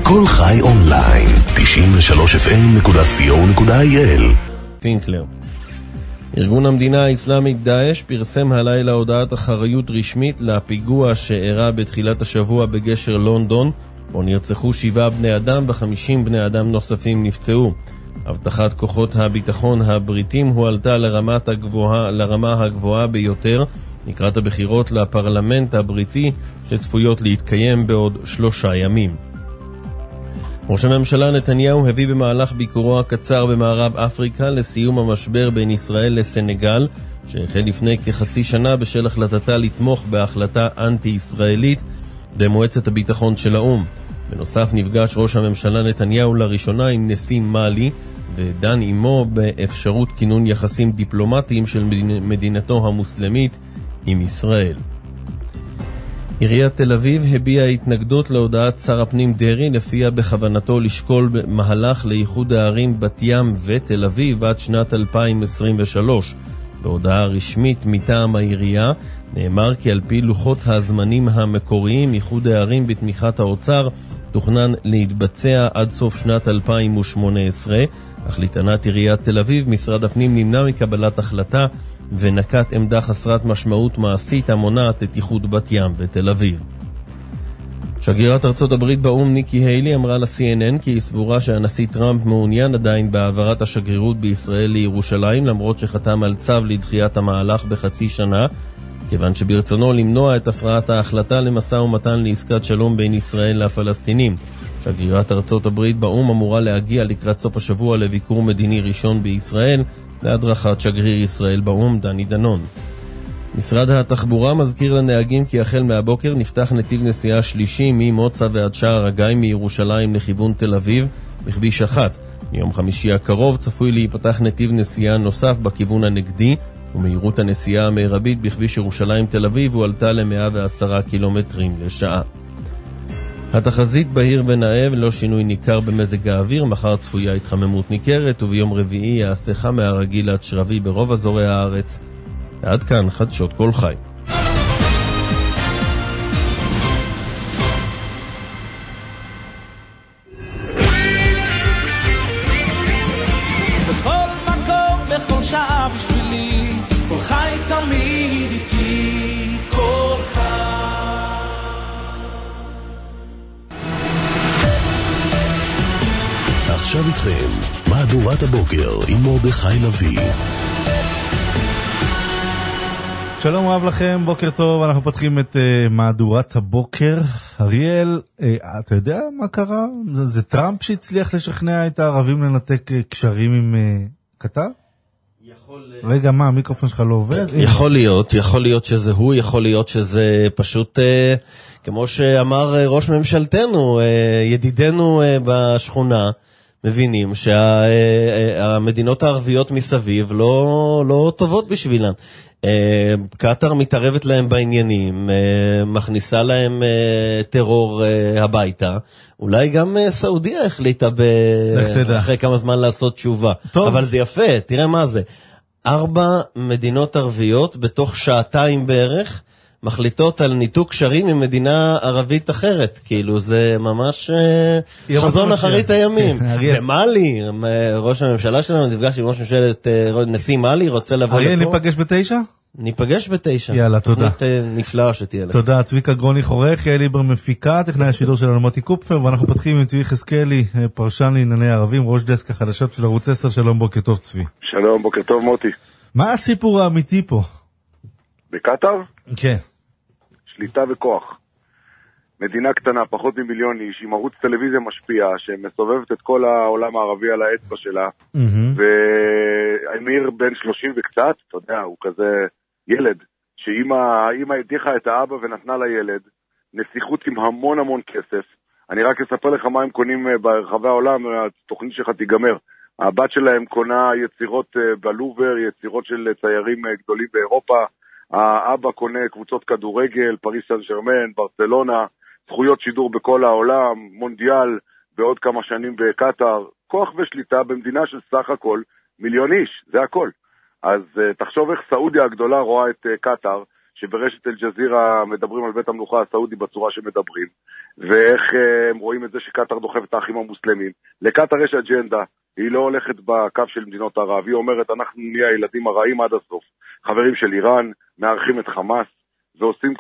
כל חי אונליין, 93fm.co.il. פינקלר. ארגון המדינה האסלאמית דאעש פרסם הלילה הודעת אחריות רשמית לפיגוע שאירע בתחילת השבוע בגשר לונדון, בו נרצחו 7 בני אדם ו50 בני אדם נוספים נפצעו. הבטחת כוחות הביטחון הבריטים הועלתה לרמה הגבוהה ביותר לקראת הבחירות לפרלמנט הבריטי שצפויות להתקיים בעוד 3 ימים. ראש הממשלה נתניהו הביא במהלך ביקורו הקצר במערב אפריקה לסיום המשבר בין ישראל לסנגל, שהחל לפני כחצי שנה בשל החלטתה לתמוך בהחלטה אנטי-ישראלית במועצת הביטחון של האו"ם. בנוסף נפגש ראש הממשלה נתניהו לראשונה עם נשיא מאלי ודן עמו באפשרות כינון יחסים דיפלומטיים של מדינתו המוסלמית עם ישראל. עיריית תל אביב הביעה התנגדות להודעת שר הפנים דרי לפיה בכוונתו לשקול מהלך לאיחוד הערים בת ים ותל אביב עד שנת 2023. בהודעה רשמית מטעם העירייה נאמר כי על פי לוחות הזמנים המקוריים איחוד הערים בתמיכת האוצר תוכנן להתבצע עד סוף שנת 2018, אך לטענת עיריית תל אביב משרד הפנים נמנע מקבלת החלטה ונקט עמדה חסרת משמעות מעשית המונעת את איחוד בת ים ותל אביב. שגרירת ארצות הברית באו"ם ניקי היילי אמרה ל-CNN כי היא סבורה שהנשיא טראמפ מעוניין עדיין בהעברת השגרירות בישראל לירושלים, למרות שחתם על צו לדחיית המהלך בחצי שנה, כיוון שברצונו למנוע את הפרעת ההחלטה למשא ומתן לעסקת שלום בין ישראל לפלסטינים. שגרירת ארצות הברית באו"ם אמורה להגיע לקראת סוף השבוע לביקור מדיני ראשון בישראל, להדרכת שגריר ישראל באו"ם דני דנון. משרד התחבורה מזכיר לנהגים כי החל מהבוקר נפתח נתיב נסיעה שלישי ממוצא ועד שער הגיא מירושלים לכיוון תל אביב בכביש 1. מיום חמישי הקרוב צפוי להיפתח נתיב נסיעה נוסף בכיוון הנגדי, ומהירות הנסיעה המרבית בכביש ירושלים תל אביב הועלתה ל-110 קילומטרים לשעה. התחזית בהיר ונאה ולא שינוי ניכר במזג האוויר, מחר צפויה התחממות ניכרת וביום רביעי יעשה חם מהרגיל עד שרבי ברוב אזורי הארץ. עד כאן חדשות כל חי. בכל מקום, בכל שעה בשבילי, כל חי תמיד איתי, כל חי. עכשיו איתכם, מהדורת הבוקר עם מרדכי לוי. שלום רב לכם, בוקר טוב, אנחנו פותחים את מהדורת הבוקר. אריאל, אתה יודע מה קרה? זה טראמפ שהצליח לשכנע את הערבים לנתק קשרים עם קטר? רגע, מה, המיקרופון שלך לא עובד? יכול להיות שזה הוא, יכול להיות שזה פשוט, כמו שאמר ראש ממשלתנו, ידידנו בשכונה, מבינים שהמדינות הערביות מסביב לא טובות בשבילן. קטר מתערבת להם בעניינים, מכניסה להם טרור הביתה. אולי גם סעודיה החליטה אחרי כמה זמן לעשות תשובה. אבל זה יפה, תראה מה זה. 4 מדינות ערביות בתוך שעתיים בערך מחליטות על ניתוק קשרים עם מדינה ערבית אחרת. כאילו זה ממש חזון אחרית הימים. ומאלי, ראש הממשלה שלנו נפגש עם ראש ממשלת נשיא מאלי, רוצה לבוא לפה. ניפגש ב9? ניפגש ב9. יאללה, תודה. תוכנית נפלאה שתהיה לך. תודה, צביקה גרוני חורך, יעל ליבר מפיקה, טכנאי השידור שלנו מוטי קופפר, ואנחנו פותחים עם צבי חזקאלי, פרשן לענייני ערבים, ראש דסק החדשות של ערוץ 10. שלום, בוקר טוב צבי. שלום, בוקר טוב מוטי. מה הסיפור האמיתי פה? בקטר? כן. שליטה וכוח. מדינה קטנה, פחות ממיליון איש, עם ערוץ טלוויזיה משפיע, שמסובבת את כל העולם הערבי על האצבע שלה, ואמיר בן 30 וקצת, אתה יודע, הוא כזה ילד, שאמא הדיחה את האבא ונתנה לילד, נסיכות עם המון המון כסף. אני רק אספר לך מה הם קונים ברחבי העולם, התוכנית שלך תיגמר. הבת שלהם קונה יצירות בלובר, יצירות של ציירים גדולים באירופה, האבא קונה קבוצות כדורגל, פריס סן ז'רמן, ברצלונה, זכויות שידור בכל העולם, מונדיאל בעוד כמה שנים בקטר, כוח ושליטה במדינה של סך הכל 1,000,000 איש, זה הכל. אז תחשוב איך סעודיה הגדולה רואה את קטר, שברשת אל-ג'זירה מדברים על בית המלוכה הסעודי בצורה שמדברים, ואיך הם רואים את זה שקטר דוחף את האחים המוסלמים. לקטר יש אג'נדה, היא לא הולכת בקו של מדינות ערב, היא אומרת אנחנו נהיה הילדים הרעים עד הסוף, חברים של איראן, מארחים את חמאס, ועושים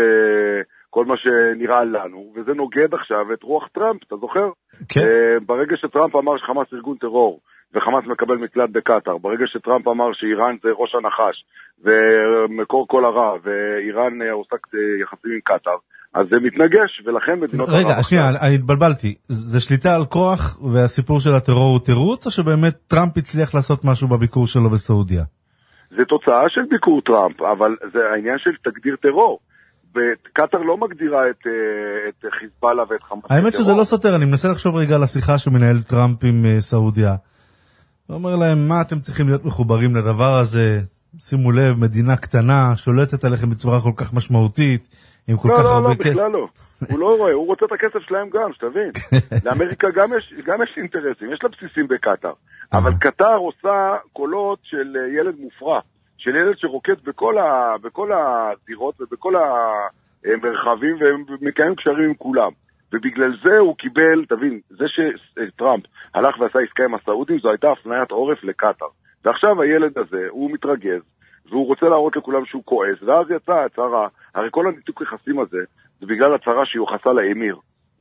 כל מה שנראה לנו, וזה נוגד עכשיו את רוח טראמפ, אתה זוכר? כן. ברגע שטראמפ אמר שחמאס ארגון טרור, וחמאס מקבל מקלט בקטר, ברגע שטראמפ אמר שאיראן זה ראש הנחש, ומקור כל הרע, ואיראן עושה יחסים עם קטר, אז זה מתנגש, ולכן מדינות ערב... רגע, שנייה, אני התבלבלתי. זה שליטה על כוח, והסיפור של הטרור הוא תירוץ, או שבאמת טראמפ הצליח לעשות משהו בביקור שלו בסעודיה? זה תוצאה של ביקור טראמפ, אבל זה העניין של תגדיר טרור. קטר לא מגדירה את חיזבאללה ואת חמאס. האמת שזה לא סותר, אני מנסה לחשוב רגע על השיחה שמנהל טראמפ עם סעודיה. הוא אומר להם, מה אתם צריכים להיות מחוברים לדבר הזה? שימו לב, מדינה קטנה, שולטת עליכם בצורה כל כך משמעותית, עם כל כך הרבה כסף. בכלל לא. הוא לא רואה, הוא רוצה את הכסף שלהם גם, שתבין. לאמריקה גם יש אינטרסים, יש לה בסיסים בקטר. אבל קטר עושה קולות של ילד מופרע, של ילד שרוקד בכל הזירות ובכל המרחבים, ומקיים קשרים עם כולם. ובגלל זה הוא קיבל, תבין, זה שטראמפ הלך ועשה עסקה עם הסעודים, זו הייתה הפניית עורף לקטר. ועכשיו הילד הזה, הוא מתרגז, והוא רוצה להראות לכולם שהוא כועס, ואז יצא הצהרה, הרי כל הניתוק יחסים הזה, זה בגלל הצהרה שהיא יוחסה לאמיר,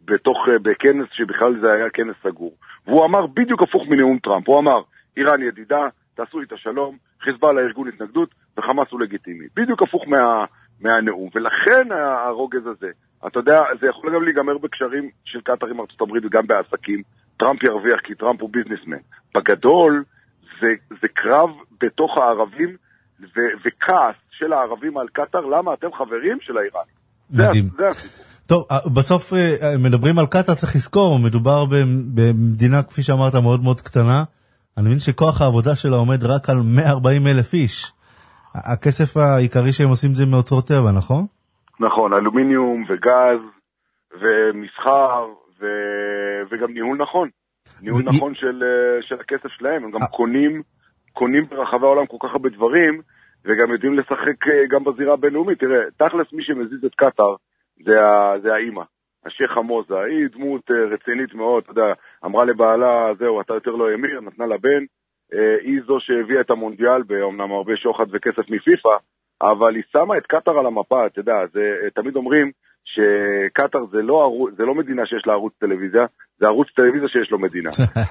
בכנס שבכלל זה היה כנס סגור. והוא אמר בדיוק הפוך מנאום טראמפ, הוא אמר, איראן ידידה, תעשו איתה שלום, חיזבאללה ארגון התנגדות, וחמאס הוא לגיטימי. בדיוק הפוך מהנאום, ולכן הרוגז הזה, אתה יודע, זה יכול גם להיגמר בקשרים של קטר עם ארצות הברית וגם בעסקים, טראמפ ירוויח כי טראמפ הוא ביזנסמן. בגדול, זה קרב בתוך הערבים, וכעס של הערבים על קטר, למה אתם חברים של האיראן? מדהים. זה הסיפור. טוב, בסוף מדברים על קטר, צריך לזכור, מדובר במדינה, כפי שאמרת, מאוד מאוד קטנה. אני מבין שכוח העבודה שלה עומד רק על 140,000 איש. הכסף העיקרי שהם עושים זה מאוצרות טבע, נכון? נכון, אלומיניום וגז ומסחר וגם ניהול נכון. ניהול נכון של הכסף שלהם. הם גם קונים ברחבי העולם כל כך הרבה דברים, וגם יודעים לשחק גם בזירה הבינלאומית. תראה, תכלס מי שמזיז את קטר זה האמא. השייח חמוזה, היא דמות רצינית מאוד, אתה יודע, אמרה לבעלה, זהו, אתה יותר לא אמיר, נתנה לבן, היא זו שהביאה את המונדיאל, באומנם הרבה שוחד וכסף מפיפה, אבל היא שמה את קטר על המפה, אתה יודע, תמיד אומרים שקטר זה לא מדינה שיש לה ערוץ טלוויזיה, זה ערוץ טלוויזיה שיש לו מדינה.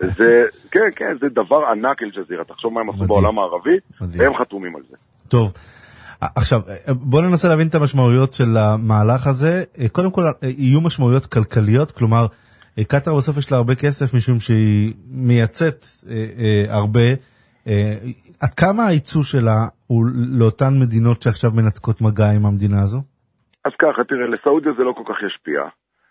כן, זה דבר ענק אל-ג'זירה, תחשוב מה הם עשו בעולם הערבי, והם חתומים על זה. טוב. עכשיו, בואו ננסה להבין את המשמעויות של המהלך הזה. קודם כל, יהיו משמעויות כלכליות, כלומר, קטר בסוף יש לה הרבה כסף, משום שהיא מייצאת הרבה. עד כמה הייצוא שלה הוא לאותן מדינות שעכשיו מנתקות מגע עם המדינה הזו? אז ככה, תראה, לסעודיה זה לא כל כך ישפיע.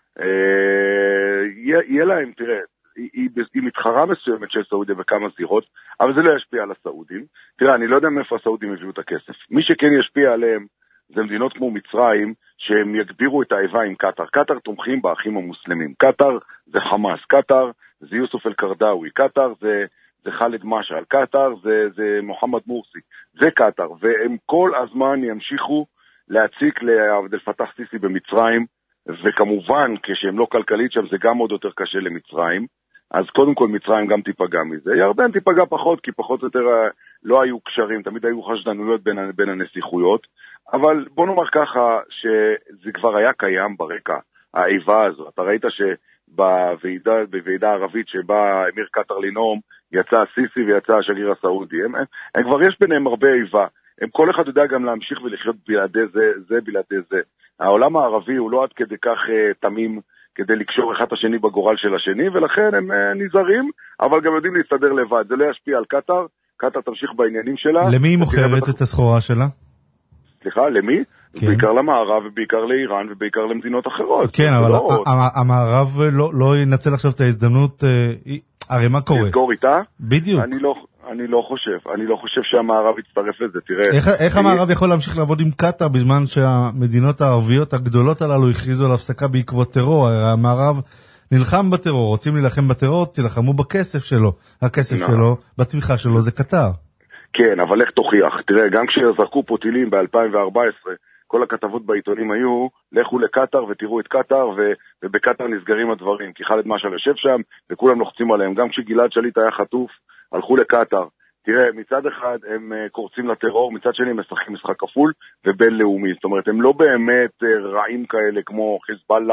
יהיה להם, תראה, היא מתחרה מסוימת של סעודיה בכמה זירות, אבל זה לא ישפיע על הסעודים. תראה, אני לא יודע מאיפה הסעודים הביאו את הכסף. מי שכן ישפיע עליהם זה מדינות כמו מצרים, שהם יגבירו את האיבה עם קטר. קטר תומכים באחים המוסלמים. קטר זה חמאס, קטר זה יוסוף אל-קרדאווי, קטר זה חאלד משעל, קטר זה מוחמד מורסי, זה קטר, והם כל הזמן ימשיכו להציק לעבד אל-פתח סיסי במצרים, וכמובן כשהם לא כלכלית שם זה גם עוד יותר קשה למצרים, אז קודם כל מצרים גם תיפגע מזה. ירדן תיפגע פחות, כי פחות או יותר לא היו קשרים, תמיד היו חשדנויות בין הנסיכויות, אבל בוא נאמר ככה שזה כבר היה קיים ברקע, האיבה הזו. אתה ראית בוועידה ערבית שבה אמיר קטר לנאום, יצא סיסי ויצא השגריר הסעודי. הם כבר יש ביניהם הרבה איבה. הם כל אחד יודע גם להמשיך ולחיות בלעדי זה בלעדי זה. העולם הערבי הוא לא עד כדי כך תמים כדי לקשור אחד השני בגורל של השני, ולכן הם נזהרים, אבל גם יודעים להסתדר לבד. זה לא ישפיע על קטר, קטר תמשיך בעניינים שלה. למי היא מוכרת את הסחורה שלה? סליחה, למי? כן. בעיקר למערב ובעיקר לאיראן ובעיקר למדינות אחרות. כן, אבל המערב לא ינצל עכשיו את ההזדמנות, הרי מה קורה? לסגור איתה? בדיוק. אני לא חושב שהמערב יצטרף לזה, תראה. איך המערב יכול להמשיך לעבוד עם קטר בזמן שהמדינות הערביות הגדולות הללו הכריזו על הפסקה בעקבות טרור? המערב נלחם בטרור, רוצים להילחם בטרור, תלחמו בכסף שלו. הכסף שלו, בתמיכה שלו זה קטר. כן, אבל איך תוכיח? תראה, גם כשזרקו פה טילים ב-2014 כל הכתבות בעיתונים היו, לכו לקטר ותראו את קטר, ובקטר נסגרים הדברים, כי חאלד משעל יושב שם, וכולם לוחצים עליהם. גם כשגלעד שליט היה חטוף, הלכו לקטר. תראה, מצד אחד הם קורצים לטרור, מצד שני הם משחקים משחק כפול ובינלאומי. זאת אומרת, הם לא באמת רעים כאלה כמו חיזבאללה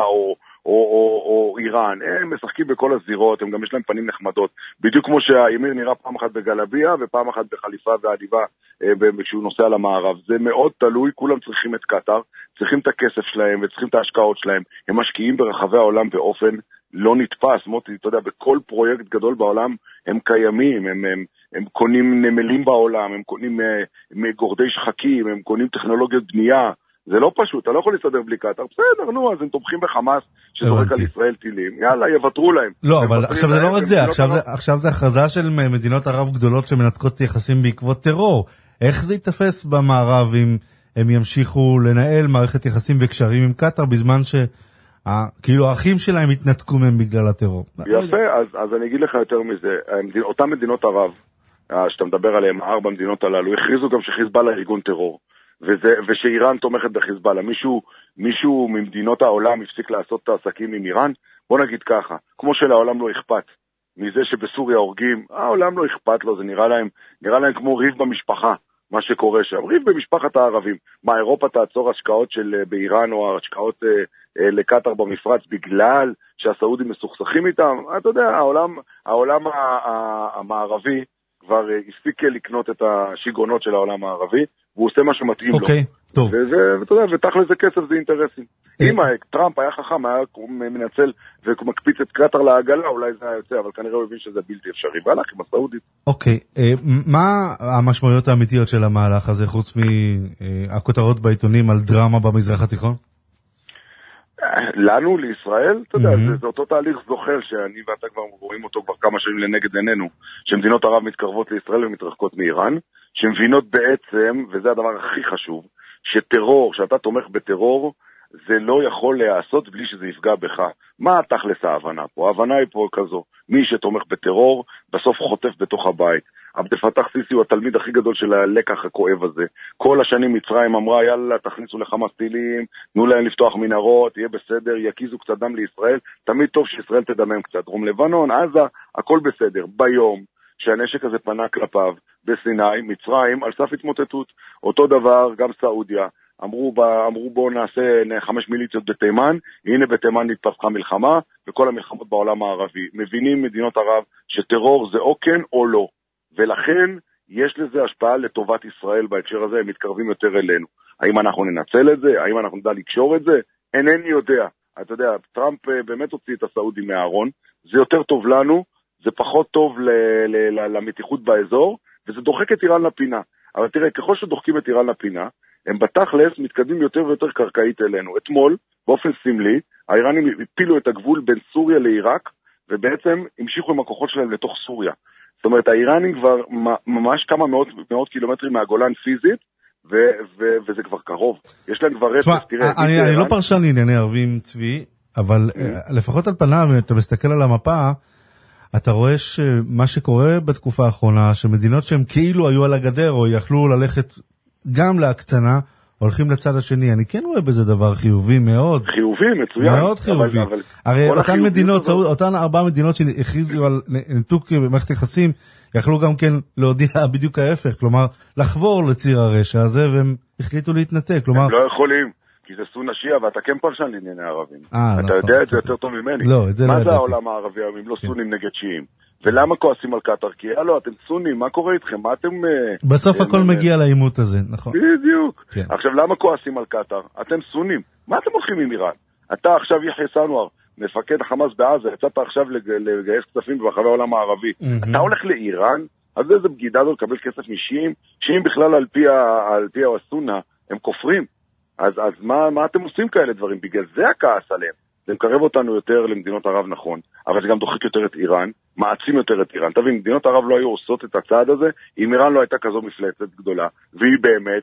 או איראן. הם משחקים בכל הזירות, הם גם יש להם פנים נחמדות. בדיוק כמו שהימיר נראה פעם אחת בגלביה ופעם אחת בחליפה ועדיבה כשהוא נוסע למערב. זה מאוד תלוי, כולם צריכים את קטר, צריכים את הכסף שלהם וצריכים את ההשקעות שלהם. הם משקיעים ברחבי העולם באופן לא נתפס. מוטי, אתה יודע, בכל פרויקט גדול בעולם הם קיימים, הם קונים נמלים בעולם, הם קונים גורדי שחקים, הם קונים טכנולוגיות בנייה. זה לא פשוט, אתה לא יכול להסתדר בלי קטר. בסדר, נו, אז הם תומכים בחמאס שזורק על ישראל טילים. יאללה, יוותרו להם. לא, אבל עכשיו זה לא רק זה, עכשיו זה הכרזה של מדינות ערב גדולות שמנתקות יחסים בעקבות טרור. איך זה יתפס במערב אם הם ימשיכו לנהל מערכת יחסים וקשרים עם קטר בזמן כאילו האחים שלהם התנתקו מהם בגלל הטרור? יפה, אז אני אגיד לך יותר מזה. אותם מדינות ערב שאתה מדבר עליהם, 4 מדינות הללו, הכריזו גם שחיזבאללה ארגון טרור, ושאיראן תומכת בחיזבאללה. מישהו ממדינות העולם הפסיק לעשות את העסקים עם איראן? בוא נגיד ככה, כמו שלעולם לא אכפת מזה שבסוריה הורגים, העולם לא אכפת לו, זה נראה להם כמו ריב במשפחה, מה שקורה שם, ריב במשפחת הערבים. מה, אירופה תעצור השקעות באיראן או השקעות לקטר במפרץ בגלל שהסעודים מסוכסכים איתם? אתה יודע, העולם המערבי כבר הפסיק לקנות את השיגעונות של העולם הערבי, והוא עושה מה שמתאים לו. אוקיי, טוב. ואתה יודע, ותכל'ס זה כסף, זה אינטרסים. אם טראמפ היה חכם, היה מנצל ומקפיץ את קטר לעגלה, אולי זה היה יוצא, אבל כנראה הוא הבין שזה בלתי אפשרי, והלך עם הסעודית. אוקיי, מה המשמעויות האמיתיות של המהלך הזה, חוץ מהכותרות בעיתונים על דרמה במזרח התיכון? לנו, לישראל, אתה יודע, זה אותו תהליך זוכר שאני ואתה כבר רואים אותו כבר כמה שנים לנגד עינינו, שמדינות ערב מתקרבות לישראל ומתרחקות מאיראן, שמבינות בעצם, וזה הדבר הכי חשוב, שטרור, שאתה תומך בטרור, זה לא יכול להיעשות בלי שזה יפגע בך. מה תכלס ההבנה פה? ההבנה היא פה כזו, מי שתומך בטרור, בסוף חוטף בתוך הבית. עבד אל-פתאח סיסי הוא התלמיד הכי גדול של הלקח הכואב הזה. כל השנים מצרים אמרה, יאללה, תכניסו לחמאס טילים, תנו להם לפתוח מנהרות, יהיה בסדר, יקיזו קצת דם לישראל, תמיד טוב שישראל תדמם קצת. דרום לבנון, עזה, הכל בסדר. ביום שהנשק הזה פנה כלפיו, בסיני, מצרים, על סף התמוטטות. אותו דבר, גם סעודיה. אמרו בואו נעשה 5 מיליציות בתימן, הנה בתימן נתפתחה מלחמה, וכל המלחמות בעולם הערבי. מבינים מדינות ערב שטרור זה או כן או לא, ולכן יש לזה השפעה לטובת ישראל בהקשר הזה, הם מתקרבים יותר אלינו. האם אנחנו ננצל את זה? האם אנחנו נדע לקשור את זה? אינני יודע. אתה יודע, טראמפ באמת הוציא את הסעודים מהארון, זה יותר טוב לנו, זה פחות טוב למתיחות באזור, וזה דוחק את איראן לפינה. אבל תראה, ככל שדוחקים את איראן לפינה, הם בתכלס מתקדמים יותר ויותר קרקעית אלינו. אתמול, באופן סמלי, האיראנים הפילו את הגבול בין סוריה לעיראק, ובעצם המשיכו עם הכוחות שלהם לתוך סוריה. זאת אומרת, האיראנים כבר ממש כמה מאות קילומטרים מהגולן פיזית, וזה כבר קרוב. יש להם כבר רצף, תראה. אני לא פרשן לענייני ערבים צבי, אבל לפחות על פניו, אתה מסתכל על המפה, אתה רואה שמה שקורה בתקופה האחרונה, שמדינות שהן כאילו היו על הגדר, או יכלו ללכת גם להקצנה, הולכים לצד השני. אני כן רואה בזה דבר חיובי מאוד. חיובי, מצוין. מאוד חיובי. הרי אותן 4 מדינות שהכריזו על ניתוק במערכת יחסים, יכלו גם כן להודיע בדיוק ההפך, כלומר, לחבור לציר הרשע הזה, והם החליטו להתנתק. הם לא יכולים, כי זה סונה שיעה, ואתה כן פרשן לענייני ערבים. אתה יודע את זה יותר טוב ממני. מה זה העולם הערבי היום, אם לא סונים נגד שיעים? ולמה כועסים על קטר? כי הלו, אתם סונים, מה קורה איתכם? מה אתם... בסוף הכל מגיע לעימות הזה, נכון. בדיוק. עכשיו, למה כועסים על קטר? אתם סונים. מה אתם הולכים עם איראן? אתה עכשיו יחיא סנואר, מפקד החמאס בעזה, יצאת עכשיו לגייס כספים ברחבי העולם הערבי. אתה הולך לאיראן? אז איזה בגידה זו לקבל כסף משיעים? שיעים בכלל על פי הסונה, הם כופרים. אז מה אתם עושים כאלה דברים? בגלל זה הכעס עליהם. זה מקרב אותנו יותר למדינות ערב, נכון, אבל זה גם דוחק יותר את איראן, מעצים יותר את איראן. תבין, מדינות ערב לא היו עושות את הצעד הזה, אם איראן לא הייתה כזו מפלצת גדולה, והיא באמת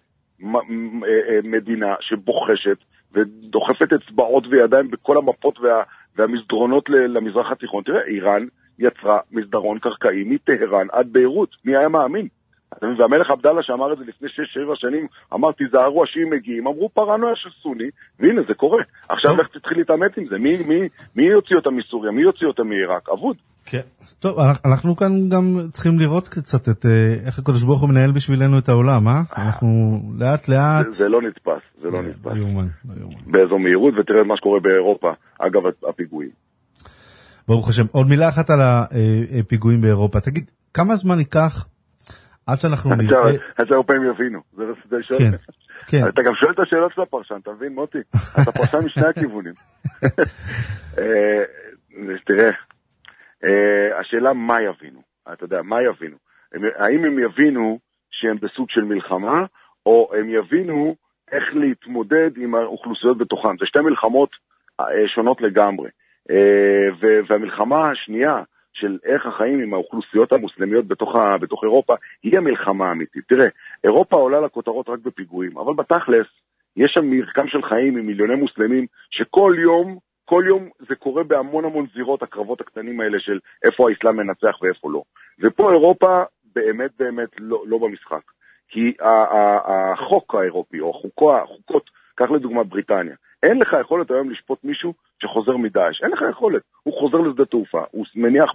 מדינה שבוחשת ודוחפת אצבעות וידיים בכל המפות והמסדרונות למזרח התיכון. תראה, איראן יצרה מסדרון קרקעי מטהרן עד ביירות, מי היה מאמין? והמלך עבדאללה שאמר את זה לפני 6-7 שנים, אמר תיזהרו השיעים מגיעים, אמרו פרנויה של סוני, והנה זה קורה. עכשיו איך תתחיל להתאמת עם זה? מי יוציא אותה מסוריה? מי יוציא אותה מעיראק? אבוד. כן. טוב, אנחנו כאן גם צריכים לראות קצת את איך הקדוש ברוך הוא מנהל בשבילנו את העולם, אה? אנחנו לאט לאט... זה לא נתפס, זה לא נתפס. לא יאומן. באיזו מהירות, ותראה מה שקורה באירופה, אגב הפיגועים. ברוך השם. עוד מילה אחת על הפיגועים באירופה. תגיד, כמה זמן ייקח עד שאנחנו נראה... אז האירופאים יבינו. זה שואל. כן. אתה גם שואל את השאלות של הפרשן, אתה מבין, מוטי? אתה פרשן משני הכיוונים. תראה, השאלה מה יבינו. אתה יודע, מה יבינו? האם הם יבינו שהם בסוג של מלחמה, או הם יבינו איך להתמודד עם האוכלוסיות בתוכן. זה שתי מלחמות שונות לגמרי. והמלחמה השנייה של איך החיים עם האוכלוסיות המוסלמיות בתוך אירופה היא המלחמה האמיתית. תראה, אירופה עולה לכותרות רק בפיגועים, אבל בתכלס יש שם מרקם של חיים עם מיליוני מוסלמים שכל יום זה קורה בהמון זירות, הקרבות הקטנים האלה של איפה האסלאם מנצח ואיפה לא. ופה אירופה באמת לא במשחק. כי החוק האירופי או החוקות, כך לדוגמה בריטניה, אין לך יכולת היום לשפוט מישהו שחוזר מדאעש, אין לך יכולת. הוא חוזר לשדה תעופה, הוא מניח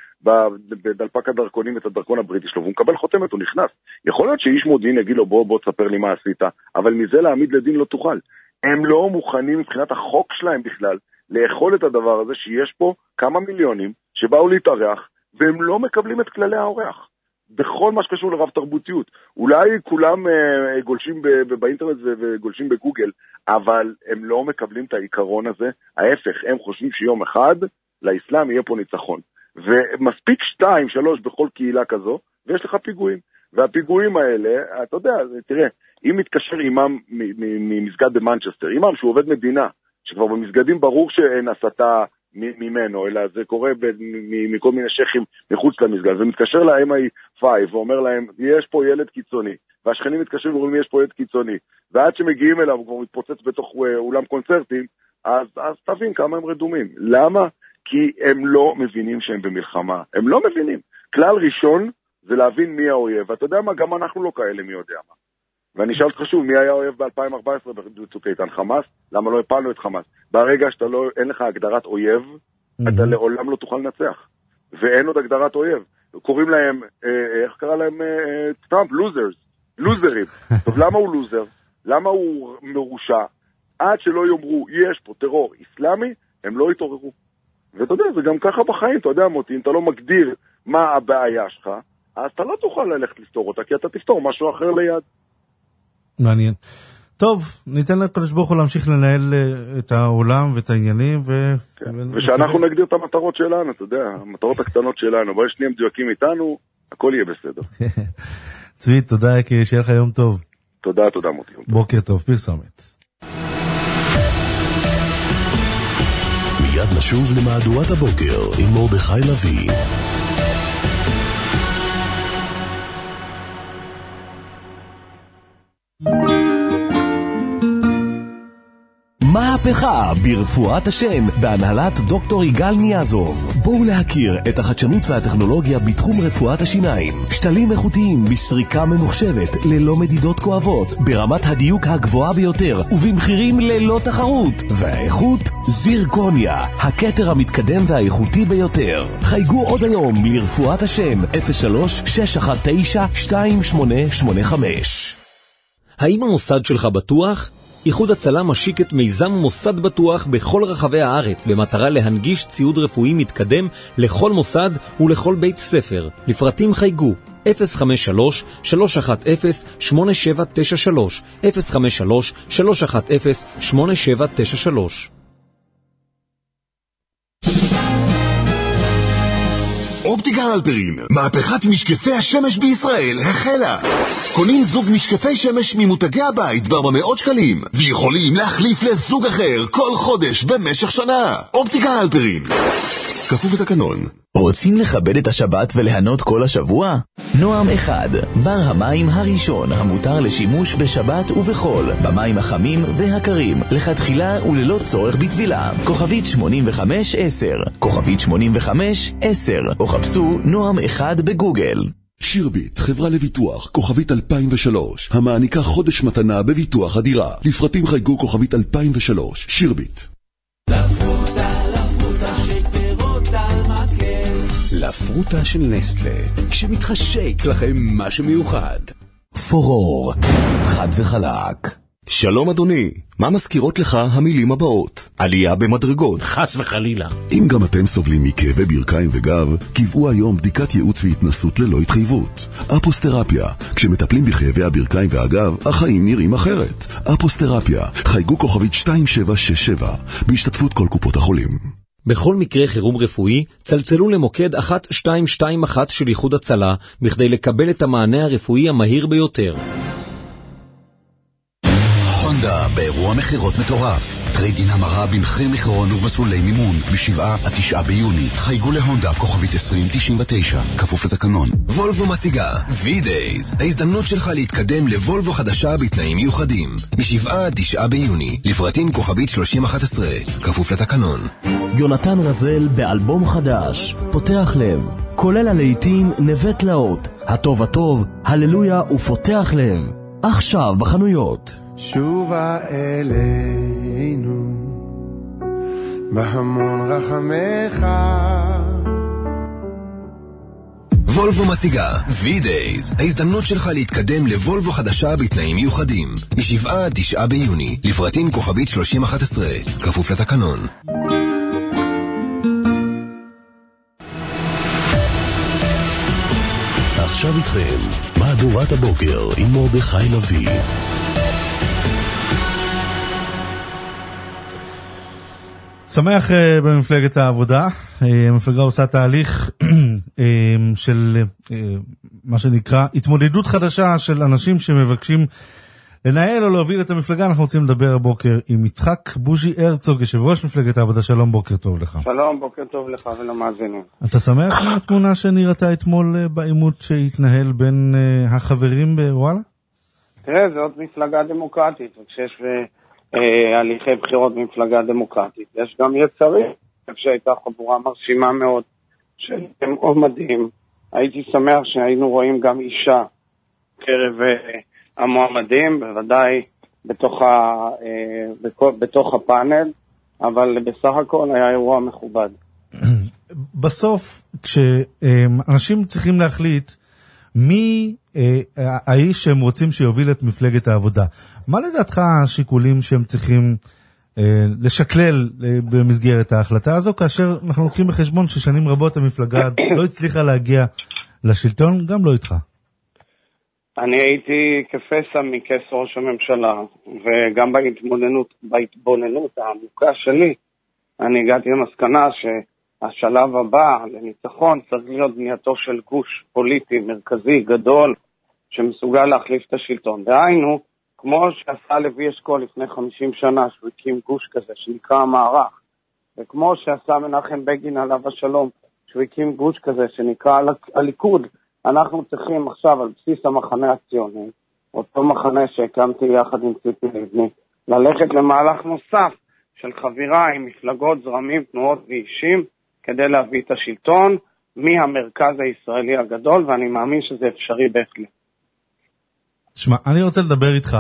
בדלפק הדרכונים את הדרכון הבריטי שלו, והוא מקבל חותמת, הוא נכנס. יכול להיות שאיש מודיעין יגיד לו בוא תספר לי מה עשית, אבל מזה להעמיד לדין לא תוכל. הם לא מוכנים מבחינת החוק שלהם בכלל לאכול את הדבר הזה שיש פה כמה מיליונים שבאו להתארח, והם לא מקבלים את כללי האורח. בכל מה שקשור לרב תרבותיות. אולי כולם גולשים באינטרנט וגולשים בגוגל, אבל הם לא מקבלים את העיקרון הזה. ההפך, הם חושבים שיום אחד לאסלאם יהיה פה ניצחון. ומספיק 2-3 בכל קהילה כזו, ויש לך פיגועים. והפיגועים האלה, אתה יודע, תראה, אם מתקשר אימם ממסגד במנצ'סטר, אימם שהוא עובד מדינה, שכבר במסגדים ברור שאין הסתה ממנו, אלא זה קורה מכל מיני שייכים מחוץ למסגד, ומתקשר ל-MI5 ואומר להם, יש פה ילד קיצוני, והשכנים מתקשרים ואומרים, יש פה ילד קיצוני, ועד שמגיעים אליו, הוא כבר מתפוצץ בתוך אולם קונצרטים, אז תבין כמה הם רדומים. למה? כי הם לא מבינים שהם במלחמה, הם לא מבינים. כלל ראשון זה להבין מי האויב, ואתה יודע מה, גם אנחנו לא כאלה מי יודע מה. ואני אשאל אותך שוב, מי היה אויב ב-2014 בצוק איתן? חמאס? למה לא הפלנו את חמאס? ברגע אין לך הגדרת אויב, אתה לעולם לא תוכל לנצח. ואין עוד הגדרת אויב. קוראים להם, איך קרא להם טראמפ? לוזרים. טוב, למה הוא לוזר? למה הוא מרושע? עד שלא יאמרו, יש פה טרור איסלאמי, הם לא יתעוררו. ואתה יודע, זה גם ככה בחיים, אתה יודע מוטי, אם אתה לא מגדיר מה הבעיה שלך, אז אתה לא תוכל ללכת לפתור אותה, כי אתה תפתור משהו אחר ליד. מעניין. טוב, ניתן לקדוש ברוך הוא להמשיך לנהל את העולם ואת העניינים ושאנחנו נגדיר את המטרות שלנו, אתה יודע, המטרות הקטנות שלנו, בואי שנהיה מדויקים איתנו, הכל יהיה בסדר. צבי, תודה, שיהיה לך יום טוב. תודה מוטי. בוקר טוב, פרסומת. מיד נשוב למהדורת הבוקר עם מרדכי לוי. מהפכה ברפואת השן בהנהלת דוקטור יגאל ניאזוב. בואו להכיר את החדשנות והטכנולוגיה בתחום רפואת השיניים. שתלים איכותיים בסריקה ממוחשבת ללא מדידות כואבות, ברמת הדיוק הגבוהה ביותר ובמחירים ללא תחרות. והאיכות זירקוניה, הכתר המתקדם והאיכותי ביותר. חייגו עוד היום לרפואת השן 03-619-2885. האם המוסד שלך בטוח? איחוד הצלה משיק את מיזם מוסד בטוח בכל רחבי הארץ במטרה להנגיש ציוד רפואי מתקדם לכל מוסד ולכל בית ספר. לפרטים חייגו 053-310-8793 053-310-8793. אופטיקה הלפרין, מהפכת משקפי השמש בישראל החלה. קונים זוג משקפי שמש ממותגי הבית ב400 שקלים, ויכולים להחליף לזוג אחר כל חודש במשך שנה. אופטיקה הלפרין, כפוף לתקנון. רוצים לכבד את השבת וליהנות כל השבוע? נועם 1, בר המים הראשון המותר לשימוש בשבת ובחול, במים החמים והקרים, לכתחילה וללא צורך בטבילה. כוכבית 8510, כוכבית 8510, או חפשו נועם 1 בגוגל. שירביט, חברה לביטוח, כוכבית 2003, המעניקה חודש מתנה בביטוח הדירה. לפרטים חייגו כוכבית 2003, שירביט. לפרוטה של נסטלה, כשמתחשק לכם משהו מיוחד. פורור, חד וחלק. שלום אדוני, מה מזכירות לך המילים הבאות? עלייה במדרגות. חס וחלילה. אם גם אתם סובלים מכאבי ברכיים וגב, קבעו היום בדיקת ייעוץ והתנסות ללא התחייבות. אפוסטרפיה, כשמטפלים בכאבי הברכיים והגב, החיים נראים אחרת. אפוסטרפיה, חייגו כוכבית 2767, בהשתתפות כל קופות החולים. בכל מקרה חירום רפואי, צלצלו למוקד 1221 של איחוד הצלה, בכדי לקבל את המענה הרפואי המהיר ביותר. הונדה באירוע מחירות מטורף. טרייד-אין המרה במחיר מחירון ובמסלולי מימון מ7 עד 9 ביוני. חייגו להונדה כוכבית 2099, כפוף לתקנון. וולבו מציגה V-Days, ההזדמנות שלך להתקדם לוולבו חדשה בתנאים מיוחדים מ7 עד 9 ביוני. לפרטים כוכבית 3011, כפוף לתקנון. יונתן רזל באלבום חדש, פותח לב, כולל הלהיטים נווה תלאות, הטוב הטוב, הללויה ופותח לב. עכשיו בחנויות. שובה אלינו בהמון רחמך. וולבו מציגה V-Days, ההזדמנות שלך להתקדם לוולבו חדשה בתנאים מיוחדים מ7 עד 9 ביוני. לפרטים כוכבית 3011, כפוף לתקנון. עכשיו איתכם מהדורת הבוקר עם מרדכי לוי. שמח במפלגת העבודה. המפלגה עושה תהליך של מה שנקרא התמודדות חדשה של אנשים שמבקשים לנהל או להוביל את המפלגה. אנחנו רוצים לדבר הבוקר עם יצחק בוז'י הרצוג, יושב ראש מפלגת העבודה. שלום, בוקר טוב לך. שלום, בוקר טוב לך ולמאזינים. אתה שמח מהתמונה שנראתה אתמול בעימות שהתנהל בין החברים בוואלה? תראה, זאת מפלגה דמוקרטית, וכשיש הליכי בחירות במפלגה דמוקרטית יש גם יצרים. כשהייתה חבורה מרשימה מאוד של מועמדים, הייתי שמח שהיינו רואים גם אישה קרב המועמדים, בוודאי בתוך הפאנל, אבל בסך הכל היה אירוע מכובד. בסוף, כשאנשים צריכים להחליט מי האיש שהם רוצים שיוביל את מפלגת העבודה, מה לדעתך השיקולים שהם צריכים לשקלל במסגרת ההחלטה הזו, כאשר אנחנו לוקחים בחשבון ששנים רבות המפלגה לא הצליחה להגיע לשלטון, גם לא איתך? אני הייתי כפסע מכס ראש הממשלה, וגם בהתבוננות העמוקה שלי, אני הגעתי למסקנה שהשלב הבא לניצחון צריך להיות בנייתו של גוש פוליטי מרכזי גדול, שמסוגל להחליף את השלטון. דהיינו, כמו שעשה לוי אשכול לפני 50 שנה, שהוא הקים גוש כזה שנקרא המערך, וכמו שעשה מנחם בגין עליו השלום, שהוא הקים גוש כזה שנקרא הליכוד, אנחנו צריכים עכשיו על בסיס המחנה הציוני, אותו מחנה שהקמתי יחד עם ציפי לבני, ללכת למהלך נוסף של חבירה עם מפלגות, זרמים, תנועות ואישים, כדי להביא את השלטון מהמרכז הישראלי הגדול, ואני מאמין שזה אפשרי בהחלט. תשמע, אני רוצה לדבר איתך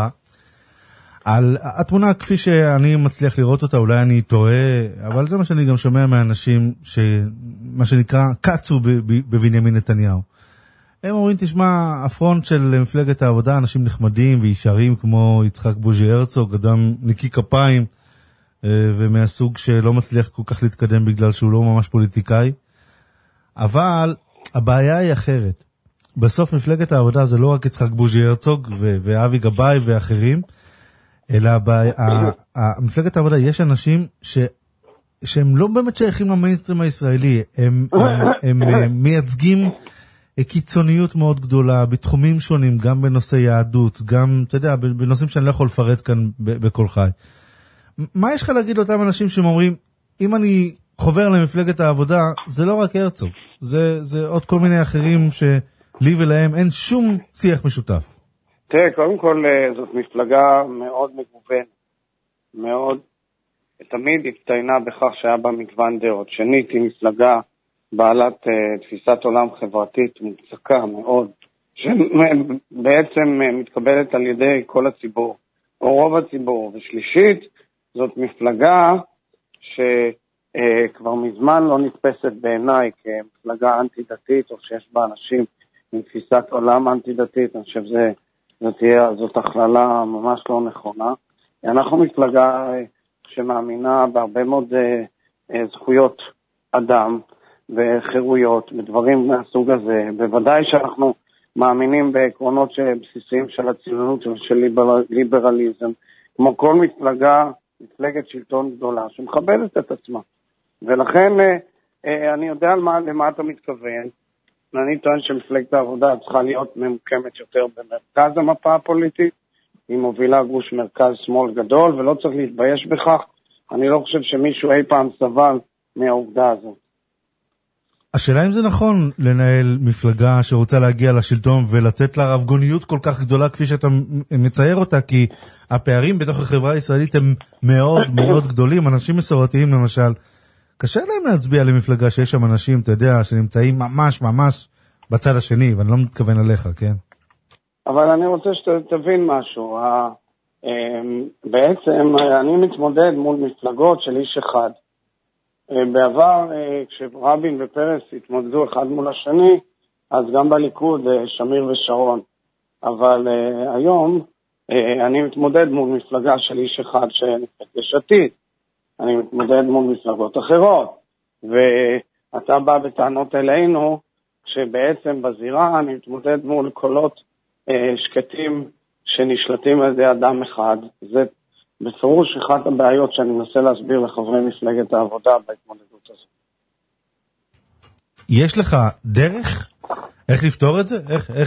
על התמונה כפי שאני מצליח לראות אותה, אולי אני טועה, אבל זה מה שאני גם שומע מאנשים מה שנקרא קצו בבנימין נתניהו. הם אומרים, תשמע, הפרונט של מפלגת העבודה, אנשים נחמדים וישרים כמו יצחק בוז'י הרצוג, אדם נקי כפיים ומהסוג שלא מצליח כל כך להתקדם בגלל שהוא לא ממש פוליטיקאי, אבל הבעיה היא אחרת. בסוף מפלגת העבודה זה לא רק יצחק בוז'י הרצוג ואבי גבאי ואחרים, אלא מפלגת העבודה יש אנשים שהם לא באמת שייכים למיינסטרים הישראלי, הם מייצגים קיצוניות מאוד גדולה בתחומים שונים, גם בנושא יהדות, גם, אתה יודע, בנושאים שאני לא יכול לפרט כאן בכל חי. מה יש לך להגיד לאותם אנשים שאומרים, אם אני חובר למפלגת העבודה, זה לא רק הרצוג, זה עוד כל מיני אחרים שלי ולהם אין שום שיח משותף? תראה, קודם כל זאת מפלגה מאוד מגוונת, מאוד, תמיד הצטיינה בכך שהיה בה מגוון דעות. שנית, היא מפלגה בעלת תפיסת עולם חברתית מוצקה מאוד, שבעצם מתקבלת על ידי כל הציבור, או רוב הציבור. ושלישית, זאת מפלגה שכבר מזמן לא נתפסת בעיניי כמפלגה אנטי-דתית, או שיש בה אנשים עם תפיסת עולם אנטי-דתית. אני חושב זאת הכללה ממש לא נכונה. אנחנו מפלגה שמאמינה בהרבה מאוד זכויות אדם וחירויות, בדברים מהסוג הזה. בוודאי שאנחנו מאמינים בעקרונות בסיסיים של הציונות ושל ליברליזם, כמו כל מפלגת שלטון גדולה שמכבדת את עצמה. ולכן אני יודע למה אתה מתכוון. אני טוען שמפלגת העבודה צריכה להיות ממוקמת יותר במרכז המפה הפוליטית. היא מובילה גוש מרכז שמאל גדול, ולא צריך להתבייש בכך. אני לא חושב שמישהו אי פעם סבל מהעובדה הזאת. השאלה אם זה נכון לנהל מפלגה שרוצה להגיע לשלטון ולתת לה רבגוניות כל כך גדולה כפי שאתה מצייר אותה, כי הפערים בתוך החברה הישראלית הם מאוד מאוד גדולים. אנשים מסורתיים למשל, קשה להם להצביע למפלגה שיש שם אנשים, אתה יודע, שנמצאים ממש ממש בצד השני, ואני לא מתכוון עליך, כן? אבל אני רוצה שתבין משהו. בעצם אני מתמודד מול מפלגות של איש אחד. בעבר, כשרבין ופרס התמודדו אחד מול השני, אז גם בליכוד שמיר ושרון. אבל היום אני מתמודד מול מפלגה של איש אחד יש עתיד. אני מתמודד מול מפלגות אחרות. ואתה בא בטענות אלינו, כשבעצם בזירה אני מתמודד מול קולות שקטים שנשלטים על ידי אדם אחד. זה בפירוש אחת הבעיות שאני מנסה להסביר לחברי מפלגת העבודה בהתמודדות הזאת. יש לך דרך? איך לפתור את זה?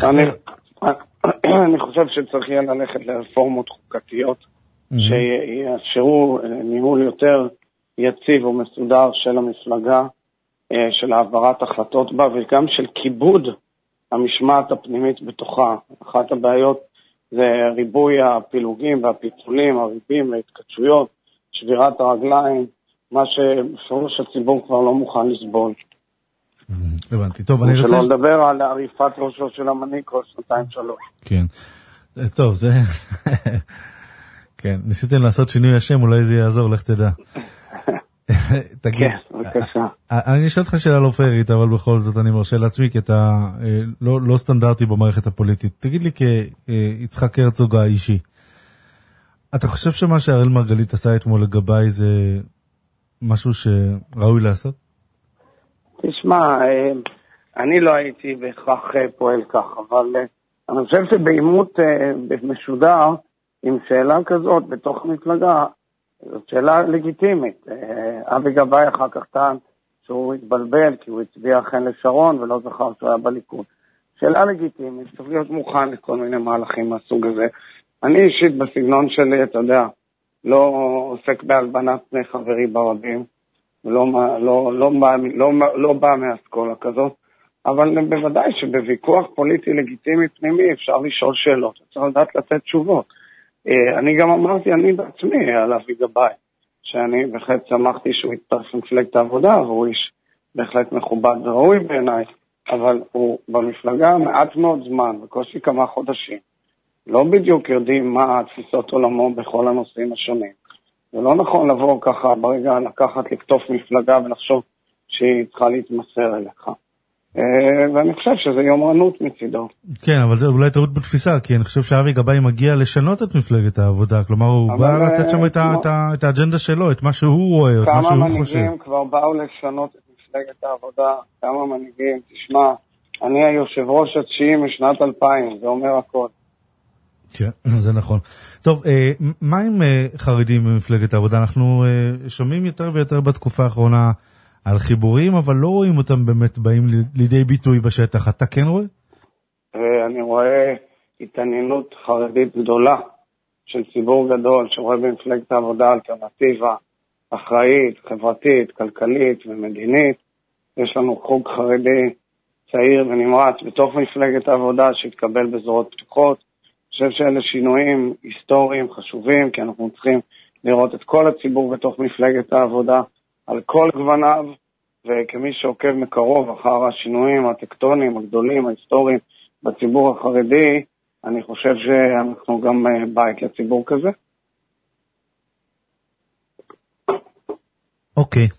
אני חושב שצריך יהיה ללכת לרפורמות חוקתיות שיאפשרו ניהול יותר יציב ומסודר של המפלגה, של העברת החלטות בה, וגם של כיבוד המשמעת הפנימית בתוכה. אחת הבעיות זה ריבוי הפילוגים והפיצולים, הריבים והתקדשויות, שבירת הרגליים, מה שבפירוש הציבור כבר לא מוכן לסבול. הבנתי. טוב, אני רוצה... שלא לדבר על עריפת ראשו של המנהיג כל 2-3. כן. טוב, זה... כן, ניסיתם לעשות שינוי השם, אולי זה יעזור, לך תדע. תגיד, בבקשה. אני אשאל אותך שאלה לא פיירית, אבל בכל זאת אני מרשה לעצמי, כי אתה לא סטנדרטי במערכת הפוליטית. תגיד לי כיצחק הרצוג האישי, אתה חושב שמה שהראל מרגלית עשה אתמול לגביי זה משהו שראוי לעשות? תשמע, אני לא הייתי בהכרח פועל כך, אבל אני חושב שבעימות משודר עם שאלה כזאת בתוך מפלגה, זאת שאלה לגיטימית. אבי גבאי אחר כך טען שהוא התבלבל כי הוא הצביע אכן לשרון ולא זכר שהוא היה בליכוד. שאלה לגיטימית, צריך להיות מוכן לכל מיני מהלכים מהסוג הזה. אני אישית בסגנון שלי, אתה יודע, לא עוסק בהלבנת פני חברי ברבים, לא בא מאסכולה כזאת, אבל בוודאי שבוויכוח פוליטי לגיטימי פנימי אפשר לשאול שאלות, צריך לדעת לתת תשובות. אני גם אמרתי, אני בעצמי על אבי גבאי, שאני בהחלט שמחתי שהוא התפרס למפלגת העבודה, והוא איש בהחלט מכובד וראוי בעיניי, אבל הוא במפלגה מעט מאוד זמן, בקושי כמה חודשים. לא בדיוק יודעים מה התפיסות עולמו בכל הנושאים השונים. זה לא נכון לבוא ככה ברגע לקחת, לקטוף מפלגה ולחשוב שהיא צריכה להתמסר אליך. ואני חושב שזה יומרנות מצידו. כן, אבל זה אולי טעות בתפיסה, כי אני חושב שאבי גבאי מגיע לשנות את מפלגת העבודה, כלומר הוא בא לתת שם את האג'נדה שלו, את מה שהוא רואה, את מה שהוא חושב. כמה מנהיגים כבר באו לשנות את מפלגת העבודה, כמה מנהיגים, תשמע, אני היושב ראש התשיעי משנת 2000, זה אומר הכל. כן, זה נכון. טוב, מה עם חרדים במפלגת העבודה? אנחנו שומעים יותר ויותר בתקופה האחרונה על חיבורים, אבל לא רואים אותם באמת באים לידי ביטוי בשטח. אתה כן רואה? אני רואה התעניינות חרדית גדולה של ציבור גדול שרואה במפלגת העבודה אלטרנטיבה אחראית, חברתית, כלכלית ומדינית. יש לנו חוג חרדי צעיר ונמרץ בתוך מפלגת העבודה שהתקבל בזרועות פתוחות. אני חושב שאלה שינויים היסטוריים חשובים, כי אנחנו צריכים לראות את כל הציבור בתוך מפלגת העבודה על כל גווניו, וכמי שעוקב מקרוב אחר השינויים הטקטוניים הגדולים, ההיסטוריים בציבור החרדי, אני חושב שאנחנו גם בית לציבור כזה. אוקיי.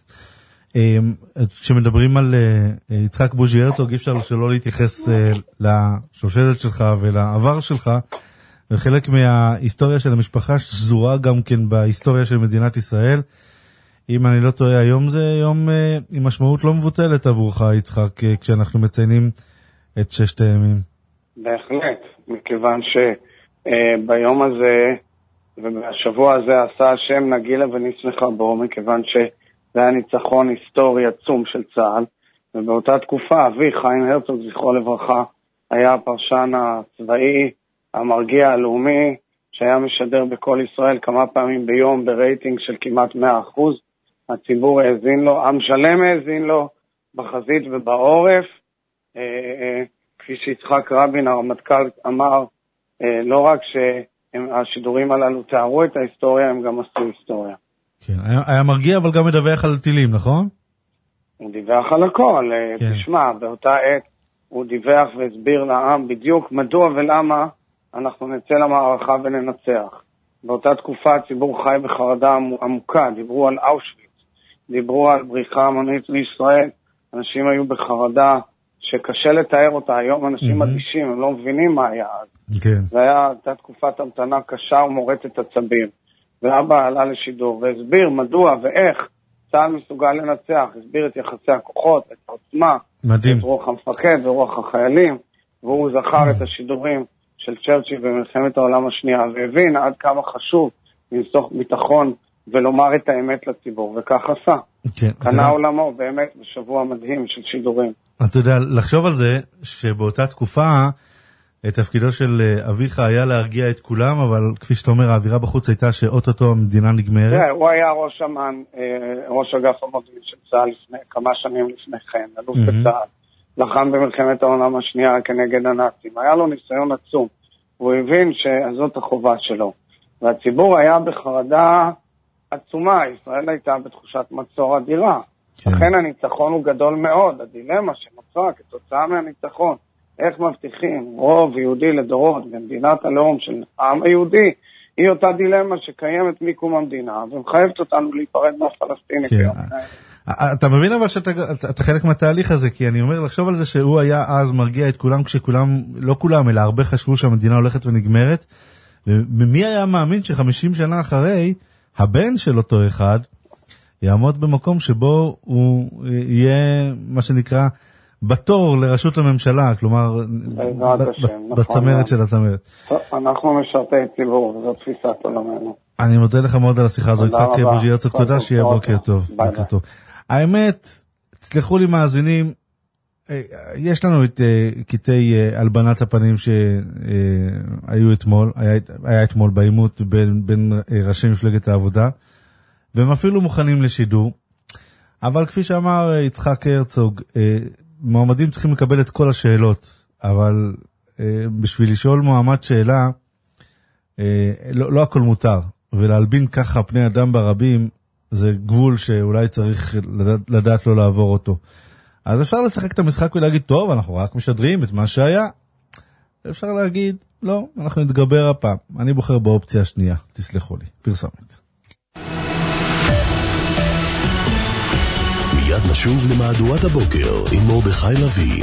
כשמדברים על יצחק בוז'י הרצוג, אי אפשר שלא להתייחס לשושלת שלך ולעבר שלך, וחלק מההיסטוריה של המשפחה שזורה גם כן בהיסטוריה של מדינת ישראל. אם אני לא טועה, היום זה יום עם משמעות לא מבוטלת עבורך, יצחק, כשאנחנו מציינים את 6 הימים. בהחלט, מכיוון שביום הזה ובשבוע הזה עשה השם נגילה ונשמחה בו, מכיוון שזה היה ניצחון היסטורי עצום של צה"ל, ובאותה תקופה אבי חיים הרצוג זכרו לברכה היה הפרשן הצבאי המרגיע הלאומי, שהיה משדר בכל ישראל כמה פעמים ביום ברייטינג של כמעט 100%. הציבור האזין לו, עם שלם האזין לו בחזית ובעורף, כפי שיצחק רבין הרמטכ"ל אמר, לא רק שהשידורים הללו תיארו את ההיסטוריה, הם גם עשו היסטוריה. כן, היה מרגיע אבל גם מדווח על טילים, נכון? הוא דיווח על הכל, כן. תשמע, באותה עת הוא דיווח והסביר לעם בדיוק מדוע ולמה אנחנו נצא למערכה וננצח. באותה תקופה הציבור חי בחרדה עמוקה, דיברו על אושוויץ, דיברו על בריחה המונית לישראל, אנשים היו בחרדה שקשה לתאר אותה, היום אנשים אדישים, הם לא מבינים מה היה אז. כן. זה הייתה תקופת המתנה קשה ומורטת עצבים, ואבא עלה לשידור והסביר מדוע ואיך צה"ל מסוגל לנצח, הסביר את יחסי הכוחות, את העוצמה, מדהים. את רוח המפקד ורוח החיילים, והוא זכר את השידורים של צ'רצ'יל במלחמת העולם השנייה, והבין עד כמה חשוב לנסוך ביטחון ולומר את האמת לציבור, וכך עשה. כן, קנה עולמו באמת בשבוע מדהים של שידורים. אתה יודע, לחשוב על זה שבאותה תקופה תפקידו של אביך היה להרגיע את כולם, אבל כפי שאתה אומר, האווירה בחוץ הייתה שאוטוטו המדינה נגמרת. הוא היה ראש אמ"ן, ראש אגף המודיעין של צה"ל כמה שנים לפני כן, אלוף בצה"ל. לחם במלחמת העולם השנייה כנגד הנאצים. היה לו ניסיון עצום. הוא הבין שזאת החובה שלו. והציבור היה בחרדה עצומה. ישראל הייתה בתחושת מצור אדירה. כן. לכן הניצחון הוא גדול מאוד. הדילמה שנוצרה כתוצאה מהניצחון, איך מבטיחים רוב יהודי לדורות במדינת הלאום של העם היהודי, היא אותה דילמה שקיימת מקום המדינה, ומחייבת אותנו להיפרד מהפלסטינים. כן. אתה מבין אבל שאתה חלק מהתהליך הזה, כי אני אומר לחשוב על זה שהוא היה אז מרגיע את כולם, כשכולם, לא כולם, אלא הרבה חשבו שהמדינה הולכת ונגמרת, ומי היה מאמין ש50 שנה אחרי, הבן של אותו אחד, יעמוד במקום שבו הוא יהיה, מה שנקרא, בתור לראשות הממשלה, כלומר, בצמרת של הצמרת. אנחנו משרתי ציבור, וזו תפיסת עולמנו. אני מודה לך מאוד על השיחה הזו, יצחק בוז'י הרצוג, תודה, שיהיה בוקר טוב. האמת, תסלחו לי מאזינים, יש לנו את קטעי הלבנת הפנים שהיו אתמול, היה אתמול בעימות בין ראשי מפלגת העבודה, והם אפילו מוכנים לשידור, אבל כפי שאמר יצחק הרצוג, מועמדים צריכים לקבל את כל השאלות, אבל בשביל לשאול מועמד שאלה, לא הכל מותר, ולהלבין ככה פני אדם ברבים, זה גבול שאולי צריך לדעת לא לעבור אותו. אז אפשר לשחק את המשחק ולהגיד, טוב, אנחנו רק משדרים את מה שהיה. אפשר להגיד, לא, אנחנו נתגבר הפעם. אני בוחר באופציה השנייה, תסלחו לי. פרסומת. מיד נשוב למהדורת הבוקר עם מרדכי לוי.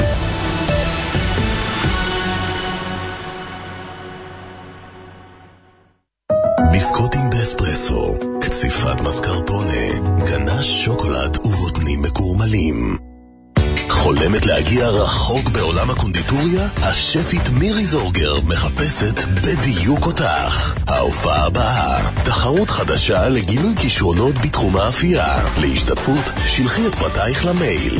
ביסקוטים באספרסו, קציפת מסקרפונה, גנש שוקולד ובוטנים מקורמלים. חולמת להגיע רחוק בעולם הקונדיטוריה? השפית מירי זורגר מחפשת בדיוק אותך. ההופעה הבאה, תחרות חדשה לגילוי כישרונות בתחום האפייה. להשתתפות, שלחי את פרטייך למייל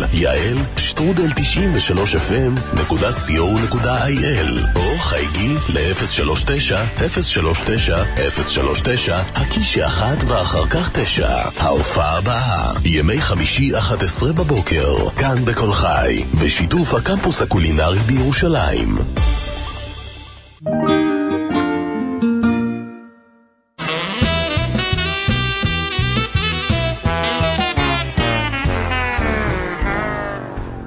yael@93fm.co.il או חייגי ל-039-039-039, הקישי 1 ואחר כך 9. ההופעה הבאה, ימי חמישי 11 בבוקר, כאן בכל חי, בשיתוף הקמפוס הקולינרי בירושלים.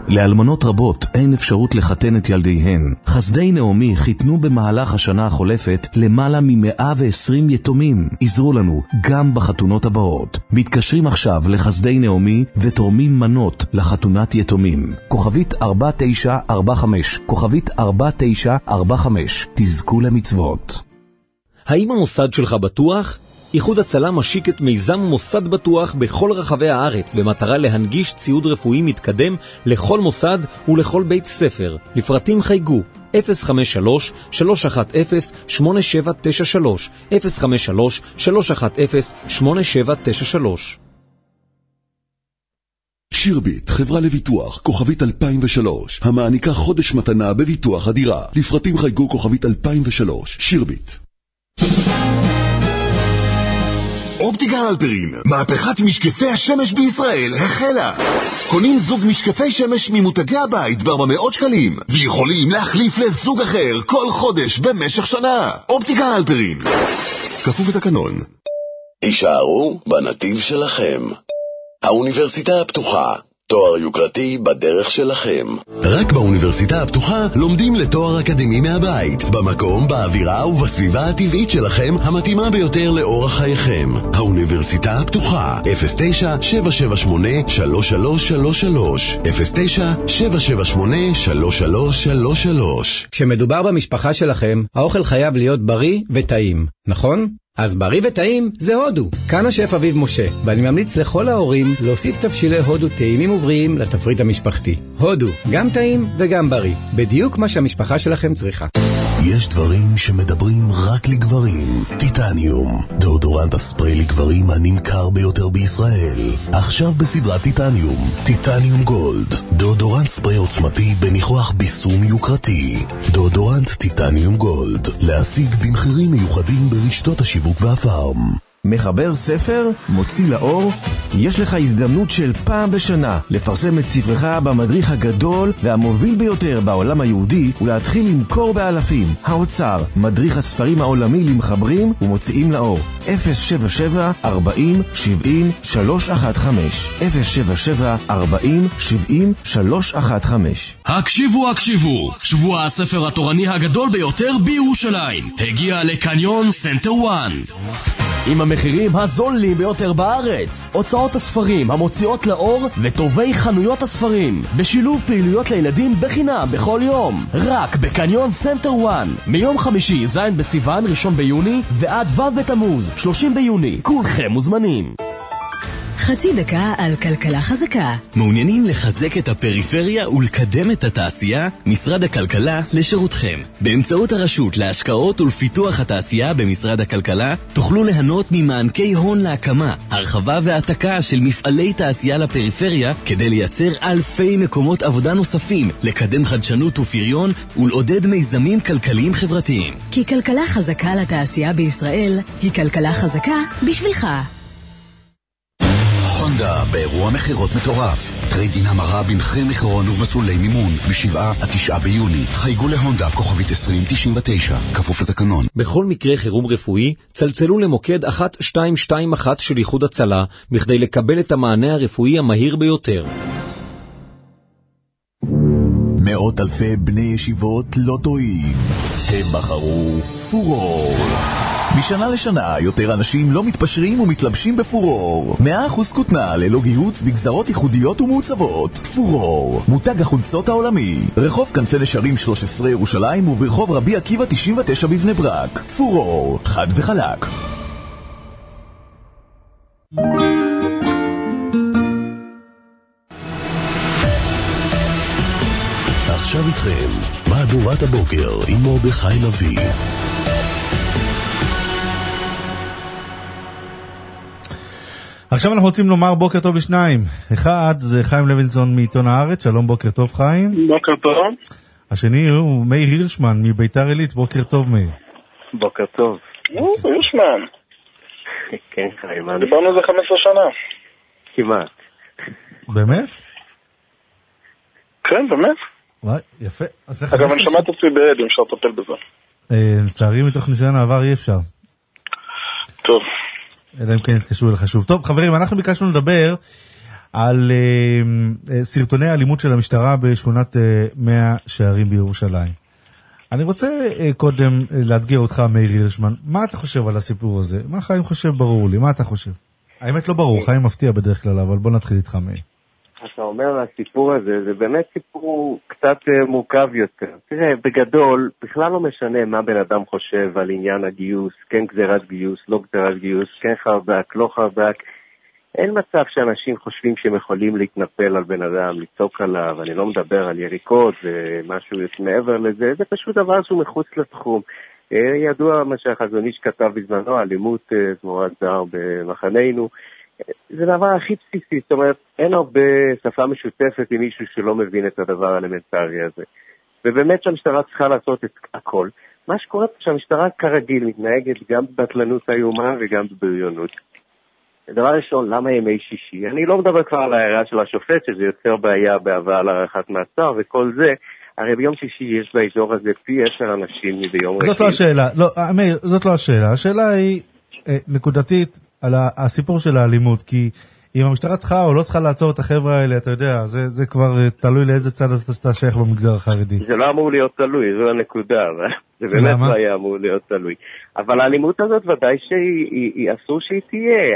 לאלמנות רבות אין אפשרות לחתן את ילדיהן. חסדי נעמי חיתנו במהלך השנה החולפת למעלה מ-120 יתומים. עזרו לנו גם בחתונות הבאות. מתקשרים עכשיו לחסדי נעמי ותורמים מנות לחתונת יתומים. כוכבית 4945, כוכבית 4945. תזכו למצוות. האם המוסד שלך בטוח? איחוד הצלה משיק את מיזם מוסד בטוח בכל רחבי הארץ במטרה להנגיש ציוד רפואי מתקדם לכל מוסד ולכל בית ספר. לפרטים חייגו 053-310-8793 053-310-8793. שירביט, חברה לביטוח, כוכבית 2003, המעניקה חודש מתנה בביטוח הדירה. לפרטים חייגו כוכבית 2003. שירביט. אופטיקה הלפרין, מהפכת משקפי השמש בישראל החלה. קונים זוג משקפי שמש ממותגי הבית ב-400 שקלים, ויכולים להחליף לזוג אחר כל חודש במשך שנה. אופטיקה הלפרין, כפוף לתקנון. הישארו בנתיב שלכם. האוניברסיטה הפתוחה, תואר יוקרתי בדרך שלכם. רק באוניברסיטה הפתוחה לומדים לתואר אקדמי מהבית, במקום, באווירה ובסביבה הטבעית שלכם המתאימה ביותר לאורח חייכם. האוניברסיטה הפתוחה, 09-778-3333 כשמדובר במשפחה שלכם, האוכל חייב להיות בריא וטעים, נכון? אז בריא וטעים זה הודו. כאן השף אביב משה, ואני ממליץ לכל ההורים להוסיף תבשילי הודו טעימים ובריאים לתפריט המשפחתי. הודו, גם טעים וגם בריא. בדיוק מה שהמשפחה שלכם צריכה. יש דברים שמדברים רק לגברים. טיטניום, דאודורנט הספרי לגברים הנמכר ביותר בישראל. עכשיו בסדרת טיטניום, טיטניום גולד, דאודורנט ספרי עוצמתי בניחוח ביסום יוקרתי. דאודורנט טיטניום גולד, להשיג במחירים מיוחדים ברשתות השיווק והפארם. מחבר ספר, מוציא לאור, יש לך הזדמנות של פעם בשנה לפרסם את ספרך במדריך הגדול והמוביל ביותר בעולם היהודי ולהתחיל למכור באלפים. האוצר, מדריך הספרים העולמי למחברים ומוציאים לאור. 077-40-70-315 077-40-70-315. הקשיבו, שבוע הספר התורני הגדול ביותר בירושלים הגיע לקניון סנטר 1 עם המחירים הזולים ביותר בארץ. הוצאות הספרים המוציאות לאור וטובי חנויות הספרים, בשילוב פעילויות לילדים בחינם בכל יום, רק בקניון סנטר 1 מיום חמישי ז' בסיוון 1 ביוני ועד ו' בתמוז 30 ביוני. כולכם מוזמנים. חצי דקה על כלכלה חזקה. מעוניינים לחזק את הפריפריה ולקדם את התעשייה? משרד הכלכלה לשירותכם. באמצעות הרשות להשקעות ולפיתוח התעשייה במשרד הכלכלה תוכלו ליהנות ממענקי הון להקמה, הרחבה והעתקה של מפעלי תעשייה לפריפריה כדי לייצר אלפי מקומות עבודה נוספים, לקדם חדשנות ופריון ולעודד מיזמים כלכליים חברתיים. כי כלכלה חזקה לתעשייה בישראל היא כלכלה חזקה בשבילך. הונדה באירוע מחירות מטורף. טרייד-אין המרה במחיר מחירון ובמסלולי מימון מ7 עד 9 ביוני. חייגו להונדה כוכבית 2099, כפוף לתקנון. בכל מקרה חירום רפואי צלצלו למוקד 1221 של איחוד הצלה בכדי לקבל את המענה הרפואי המהיר ביותר. מאות אלפי בני ישיבות לא טועים, הם בחרו פורור. משנה לשנה יותר אנשים לא מתפשרים ומתלבשים בפורור. 100% כותנה ללא גיהוץ בגזרות ייחודיות ומעוצבות. פורור, מותג החולצות העולמי, רחוב כנפי נשרים 13 ירושלים וברחוב רבי עקיבא 99 בבני ברק. פורור, חד וחלק. עכשיו איתכם, מהדורת הבוקר עם מרדכי לוי. עכשיו אנחנו רוצים לומר בוקר טוב לשניים. אחד זה חיים לוינסון מעיתון הארץ. שלום, בוקר טוב חיים. בוקר טוב. השני הוא מאיר הירשמן מביתר עילית. בוקר טוב מאיר. בוקר טוב. הירשמן. כן חיים. דיברנו על זה 15 שנה. כמעט. באמת? כן, באמת. וואי, יפה. אגב, אני שמעת אותי בעד, אם אפשר לטפל בזה. לצערי מתוך ניסיון העבר אי אפשר. טוב. אלא אם כן יתקשרו אליך שוב. טוב חברים, אנחנו ביקשנו לדבר על סרטוני האלימות של המשטרה בשכונת 100 שערים בירושלים. אני רוצה קודם לאתגר אותך, מאיר הירשמן, מה אתה חושב על הסיפור הזה? מה חיים חושב? ברור לי, מה אתה חושב? האמת לא ברור, חיים מפתיע בדרך כלל, אבל בוא נתחיל איתך, מאיר. אתה אומר, הסיפור הזה, זה באמת סיפור קצת מורכב יותר. תראה, בגדול, בכלל לא משנה מה בן אדם חושב על עניין הגיוס, כן גזירת גיוס, לא גזירת גיוס, כן חרדק, לא חרדק. אין מצב שאנשים חושבים שהם יכולים להתנפל על בן אדם, לצעוק עליו, אני לא מדבר על יריקות ומשהו מעבר לזה, זה פשוט דבר שהוא מחוץ לתחום. ידוע מה שהחזון איש כתב בזמנו, אלימות זמורת זר במחננו, זה דבר הכי בסיסי, זאת אומרת, אין הרבה שפה משותפת עם מישהו שלא מבין את הדבר האלמנטרי הזה. ובאמת שהמשטרה צריכה לעשות את הכל. מה שקורה שהמשטרה כרגיל מתנהגת גם בבטלנות איומה וגם בבריונות. דבר ראשון, למה ימי שישי? אני לא מדבר כבר על ההערה של השופט, שזה יוצר בעיה בהבאה להארכת מעצר וכל זה, הרי ביום שישי יש באזור הזה פי 10 אנשים ביום רגיל. זאת לא השאלה, לא, מאיר, זאת לא השאלה. השאלה היא נקודתית על הסיפור של האלימות, כי אם המשטרה צריכה או לא צריכה לעצור את החבר'ה האלה, אתה יודע, זה כבר תלוי לאיזה צד אתה שייך במגזר החרדי. זה לא אמור להיות תלוי, זו הנקודה, זה באמת לא היה אמור להיות תלוי. אבל האלימות הזאת ודאי שהיא אסור שהיא תהיה.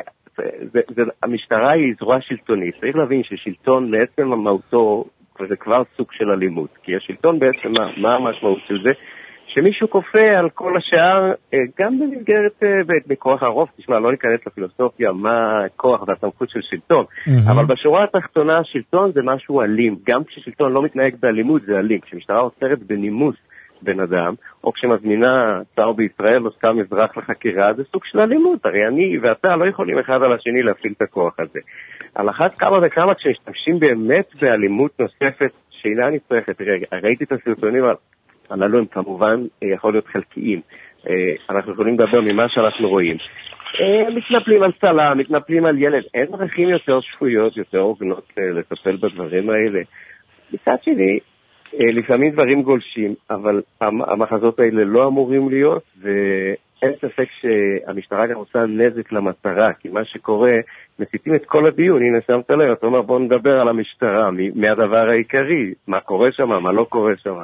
המשטרה היא זרוע שלטונית, צריך להבין ששלטון בעצם המהותו, וזה כבר סוג של אלימות, כי השלטון בעצם, מה המשמעות של זה? שמישהו כופה על כל השאר, גם במסגרת בכוח הרוב, תשמע, לא ניכנס לפילוסופיה מה הכוח והסמכות של שלטון, אבל בשורה התחתונה, שלטון זה משהו אלים, גם כששלטון לא מתנהג באלימות זה אלים, כשמשטרה עוצרת בנימוס בן אדם, או כשמזמינה שר בישראל או סתם אזרח לחקירה, זה סוג של אלימות, הרי אני ואתה לא יכולים אחד על השני להפעיל את הכוח הזה. על אחת כמה וכמה כשמשתמשים באמת באלימות נוספת שאינה נצרכת, ראיתי את הסרטונים הללו הם כמובן יכול להיות חלקיים, אנחנו יכולים לדבר ממה שאנחנו רואים. מתנפלים על צלם, מתנפלים על ילד, אין דרכים יותר שפויות, יותר הוגנות לטפל בדברים האלה. מצד שני, לפעמים דברים גולשים, אבל המחזות האלה לא אמורים להיות, ואין ספק שהמשטרה גם עושה נזק למטרה, כי מה שקורה, מסיתים את כל הדיון, הנה שמת לב, אתה אומר בוא נדבר על המשטרה, מהדבר העיקרי, מה קורה שם, מה לא קורה שם.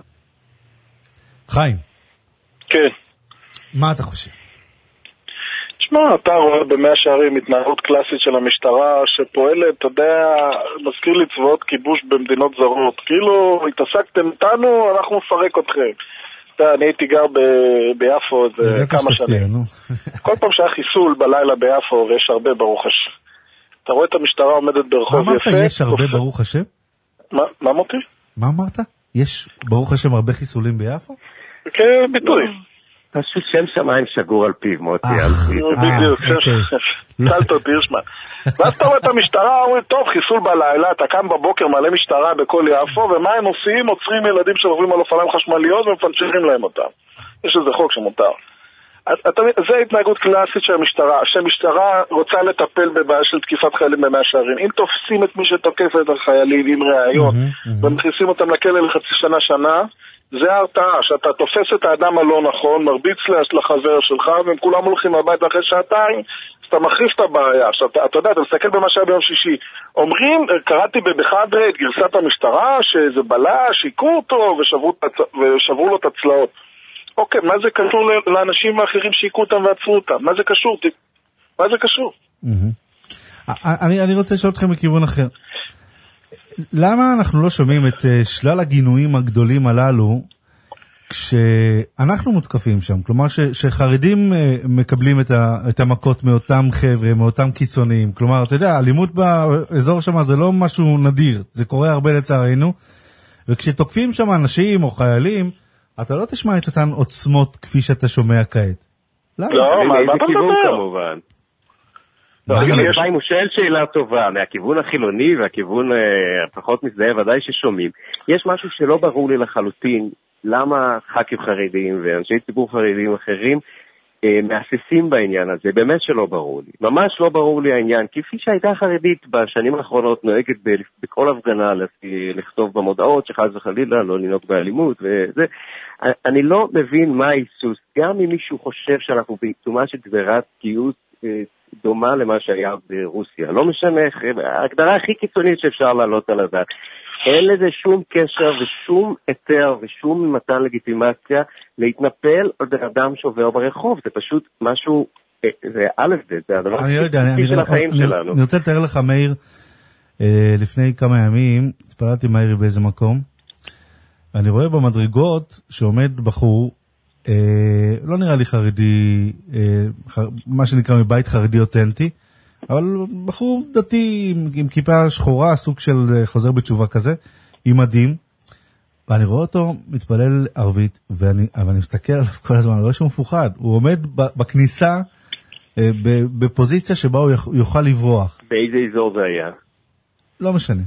חיים. כן. מה אתה חושב? תשמע, אתה רואה במאה שערים התנהלות קלאסית של המשטרה שפועלת, אתה יודע, מזכיר לי צבאות כיבוש במדינות זרות. כאילו, התעסקתם איתנו, אנחנו נפרק אתכם. אתה יודע, אני הייתי גר ביפו איזה כמה שנים. כל פעם שהיה חיסול בלילה ביפו, ויש הרבה ברוך השם. אתה רואה את המשטרה עומדת ברחוב יפה. מה אמרת? יש הרבה ברוך השם? מה מותי? מה אמרת? יש ברוך השם הרבה חיסולים ביפו? כן, ביטוי. פשוט שם שמיים שגור על פיו, מוטי. בדיוק, צלת אותי, ישמן. ואז אתה רואה את המשטרה, אומרים, טוב, חיסול בלילה, אתה קם בבוקר מלא משטרה בכל יפו, ומה הם עושים? עוצרים ילדים שעוברים על אופניים חשמליות ומפנצ'רים להם אותם. יש איזה חוק שמותר. זה התנהגות קלאסית של המשטרה, שהמשטרה רוצה לטפל בבעיה של תקיפת חיילים במאה שערים. אם תופסים את מי שתוקף את החיילים עם ראיות, ומכניסים אותם לכלא לחצי שנה, זה ההרתעה, שאתה תופס את האדם הלא נכון, מרביץ לחבר שלך, והם כולם הולכים הביתה אחרי שעתיים, אז אתה מחריף את הבעיה. אתה יודע, אתה מסתכל במה שהיה ביום שישי. אומרים, קראתי בחדרי את גרסת המשטרה, שזה בלש, שיקו אותו, ושברו לו את הצלעות. אוקיי, מה זה קשור לאנשים האחרים שיקו אותם ועצרו אותם? מה זה קשור? מה זה קשור? אני רוצה לשאול אתכם מכיוון אחר. למה אנחנו לא שומעים את שלל הגינויים הגדולים הללו כשאנחנו מותקפים שם? כלומר שחרדים מקבלים את המכות מאותם חבר'ה, מאותם קיצוניים. כלומר, אתה יודע, אלימות באזור שם זה לא משהו נדיר, זה קורה הרבה לצערנו, וכשתוקפים שם אנשים או חיילים, אתה לא תשמע את אותן עוצמות כפי שאתה שומע כעת. למה? לא, מה אתה מדבר? כמובן. חיים, הוא שואל שאלה טובה, מהכיוון החילוני והכיוון הפחות מזדהה ודאי ששומעים. יש משהו שלא ברור לי לחלוטין, למה ח"כים חרדים ואנשי ציבור חרדים אחרים מאססים בעניין הזה, באמת שלא ברור לי. ממש לא ברור לי העניין, כפי שהייתה חרדית בשנים האחרונות נוהגת בכל הפגנה לכתוב במודעות שחס וחלילה לא לנהוג באלימות וזה. אני לא מבין מה ההיסוס, גם אם מישהו חושב שאנחנו בעיצומה של גזירת גיוס דומה למה שהיה ברוסיה. לא משנה, ההגדרה הכי קיצונית שאפשר לעלות על הדעת. אין לזה שום קשר ושום היתר ושום מתן לגיטימציה להתנפל על בן אדם שעובר ברחוב. זה פשוט משהו, זה א' זה הדבר הכי של החיים שלנו. אני רוצה לתאר לך, מאיר, לפני כמה ימים, התפללתי מהעיר באיזה מקום, ואני רואה במדרגות שעומד בחור, לא נראה לי חרדי, מה שנקרא מבית חרדי אותנטי, אבל בחור דתי עם כיפה שחורה, סוג של חוזר בתשובה כזה, עם מדים, ואני רואה אותו מתפלל ערבית, אבל אני מסתכל עליו כל הזמן, אני רואה שהוא מפוחד, הוא עומד בכניסה, בפוזיציה שבה הוא יוכל לברוח. באיזה אזור זה היה? לא משנה.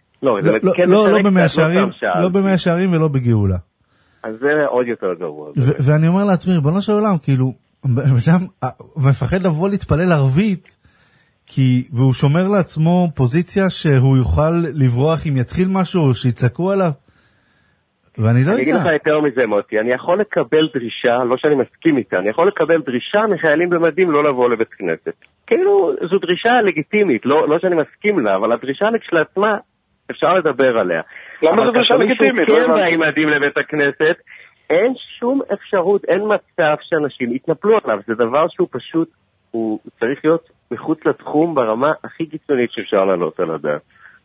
לא במאה שערים ולא בגאולה. אז זה עוד יותר גרוע. ואני אומר לעצמי, ריבונו של עולם, כאילו, מפחד לבוא להתפלל ערבית, והוא שומר לעצמו פוזיציה שהוא יוכל לברוח אם יתחיל משהו או שיצעקו עליו. ואני לא יודע. אני אגיד לך יותר מזה, מוטי, אני יכול לקבל דרישה, לא שאני מסכים איתה, אני יכול לקבל דרישה מחיילים במדים לא לבוא לבית כנסת. כאילו, זו דרישה לגיטימית, לא שאני מסכים לה, אבל הדרישה כשלעצמה, אפשר לדבר עליה. למה זו דרישה לגיטימית? אבל כשמישהו כן באים מדים לבית הכנסת, אין שום אפשרות, אין מצב שאנשים יתנפלו עליו. זה דבר שהוא פשוט, הוא צריך להיות מחוץ לתחום ברמה הכי קיצונית שאפשר לעלות על הדעת.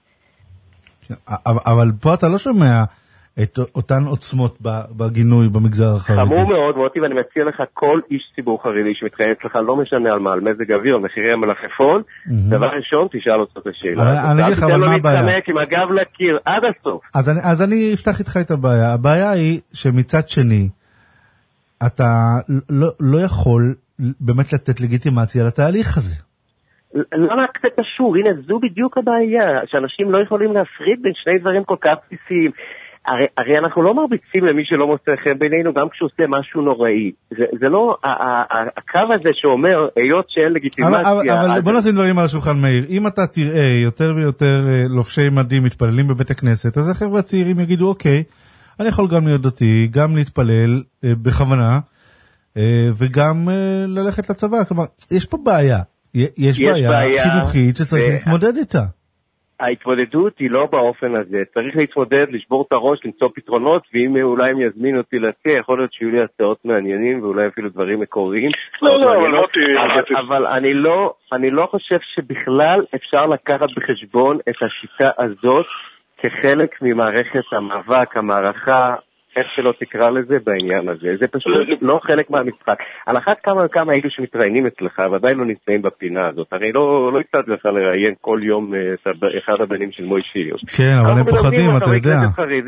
אבל פה אתה לא שומע את אותן עוצמות בגינוי במגזר החרדי. חמור מאוד, מוטי, ואני מציע לך כל איש ציבור חרדי שמתחיין אצלך, לא משנה על מה, על מזג אוויר, מחירי המלפפון, דבר ראשון, תשאל אותו את השאלה. אני אגיד לך, אבל מה הבעיה? תן לו להתחמק עם הגב לקיר, עד הסוף. אז אני אפתח איתך את הבעיה. הבעיה היא שמצד שני, אתה לא יכול באמת לתת לגיטימציה לתהליך הזה. לא רק זה קשור, הנה זו בדיוק הבעיה, שאנשים לא יכולים להפריד בין שני דברים כל כך בסיסיים. הרי אנחנו לא מרביצים למי שלא מוצא חן בינינו, גם כשהוא עושה משהו נוראי. זה לא, הקו הזה שאומר, היות שאין לגיטימציה... אבל בוא נשים דברים על השולחן, מאיר. אם אתה תראה יותר ויותר לובשי מדים מתפללים בבית הכנסת, אז החבר'ה הצעירים יגידו, אוקיי, אני יכול גם להיות דתי, גם להתפלל בכוונה, וגם ללכת לצבא. כלומר, יש פה בעיה. יש בעיה חינוכית שצריך להתמודד איתה. ההתמודדות היא לא באופן הזה, צריך להתמודד, לשבור את הראש, למצוא פתרונות, ואם אולי הם יזמינו אותי להציע, יכול להיות שיהיו לי הצעות מעניינים, ואולי אפילו דברים מקוריים. אבל אני לא חושב שבכלל אפשר לקחת בחשבון את השיטה הזאת, כחלק ממערכת המאבק, המערכה, איך שלא תקרא לזה בעניין הזה. זה פשוט לא חלק מהמשחק. על אחת כמה וכמה אלו שמתראיינים אצלך, ודאי לא נמצאים בפינה הזאת. הרי לא הצעתי לך לראיין כל יום אחד הבנים של מוישי. כן, אבל הם פוחדים, אתה יודע.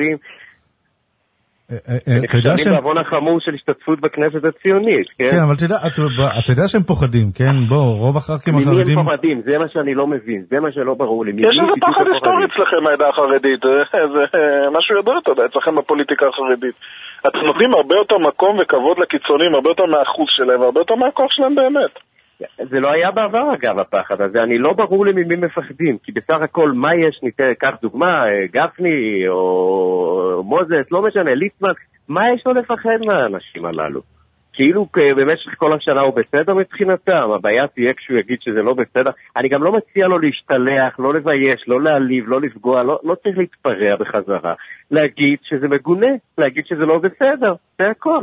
נכשלים בעוון החמור של השתתפות בכנסת הציונית, כן? כן, אבל אתה יודע שהם פוחדים, כן? בוא, רוב הח"כים החרדים... ממי הם פוחדים? זה מה שאני לא מבין, זה מה שלא ברור לי. יש איזה פחד היסטורי אצלכם מהעדה החרדית, זה משהו ידוע אתה, אצלכם בפוליטיקה החרדית. אתם נותנים הרבה יותר מקום וכבוד לקיצונים, הרבה יותר מהאחוז שלהם, הרבה יותר מהכוח שלהם באמת. זה לא היה בעבר אגב הפחד הזה, אני לא ברור לי ממי מפחדים, כי בסך הכל מה יש, ניתן, כך דוגמה, גפני או מוזס, לא משנה, ליצמן, מה יש לו לפחד מהאנשים הללו? כאילו במשך כל השנה הוא בסדר מבחינתם, הבעיה תהיה כשהוא יגיד שזה לא בסדר, אני גם לא מציע לו להשתלח, לא לבייש, לא להעליב, לא לפגוע, לא צריך להתפרע בחזרה, להגיד שזה מגונה, להגיד שזה לא בסדר, זה הכל.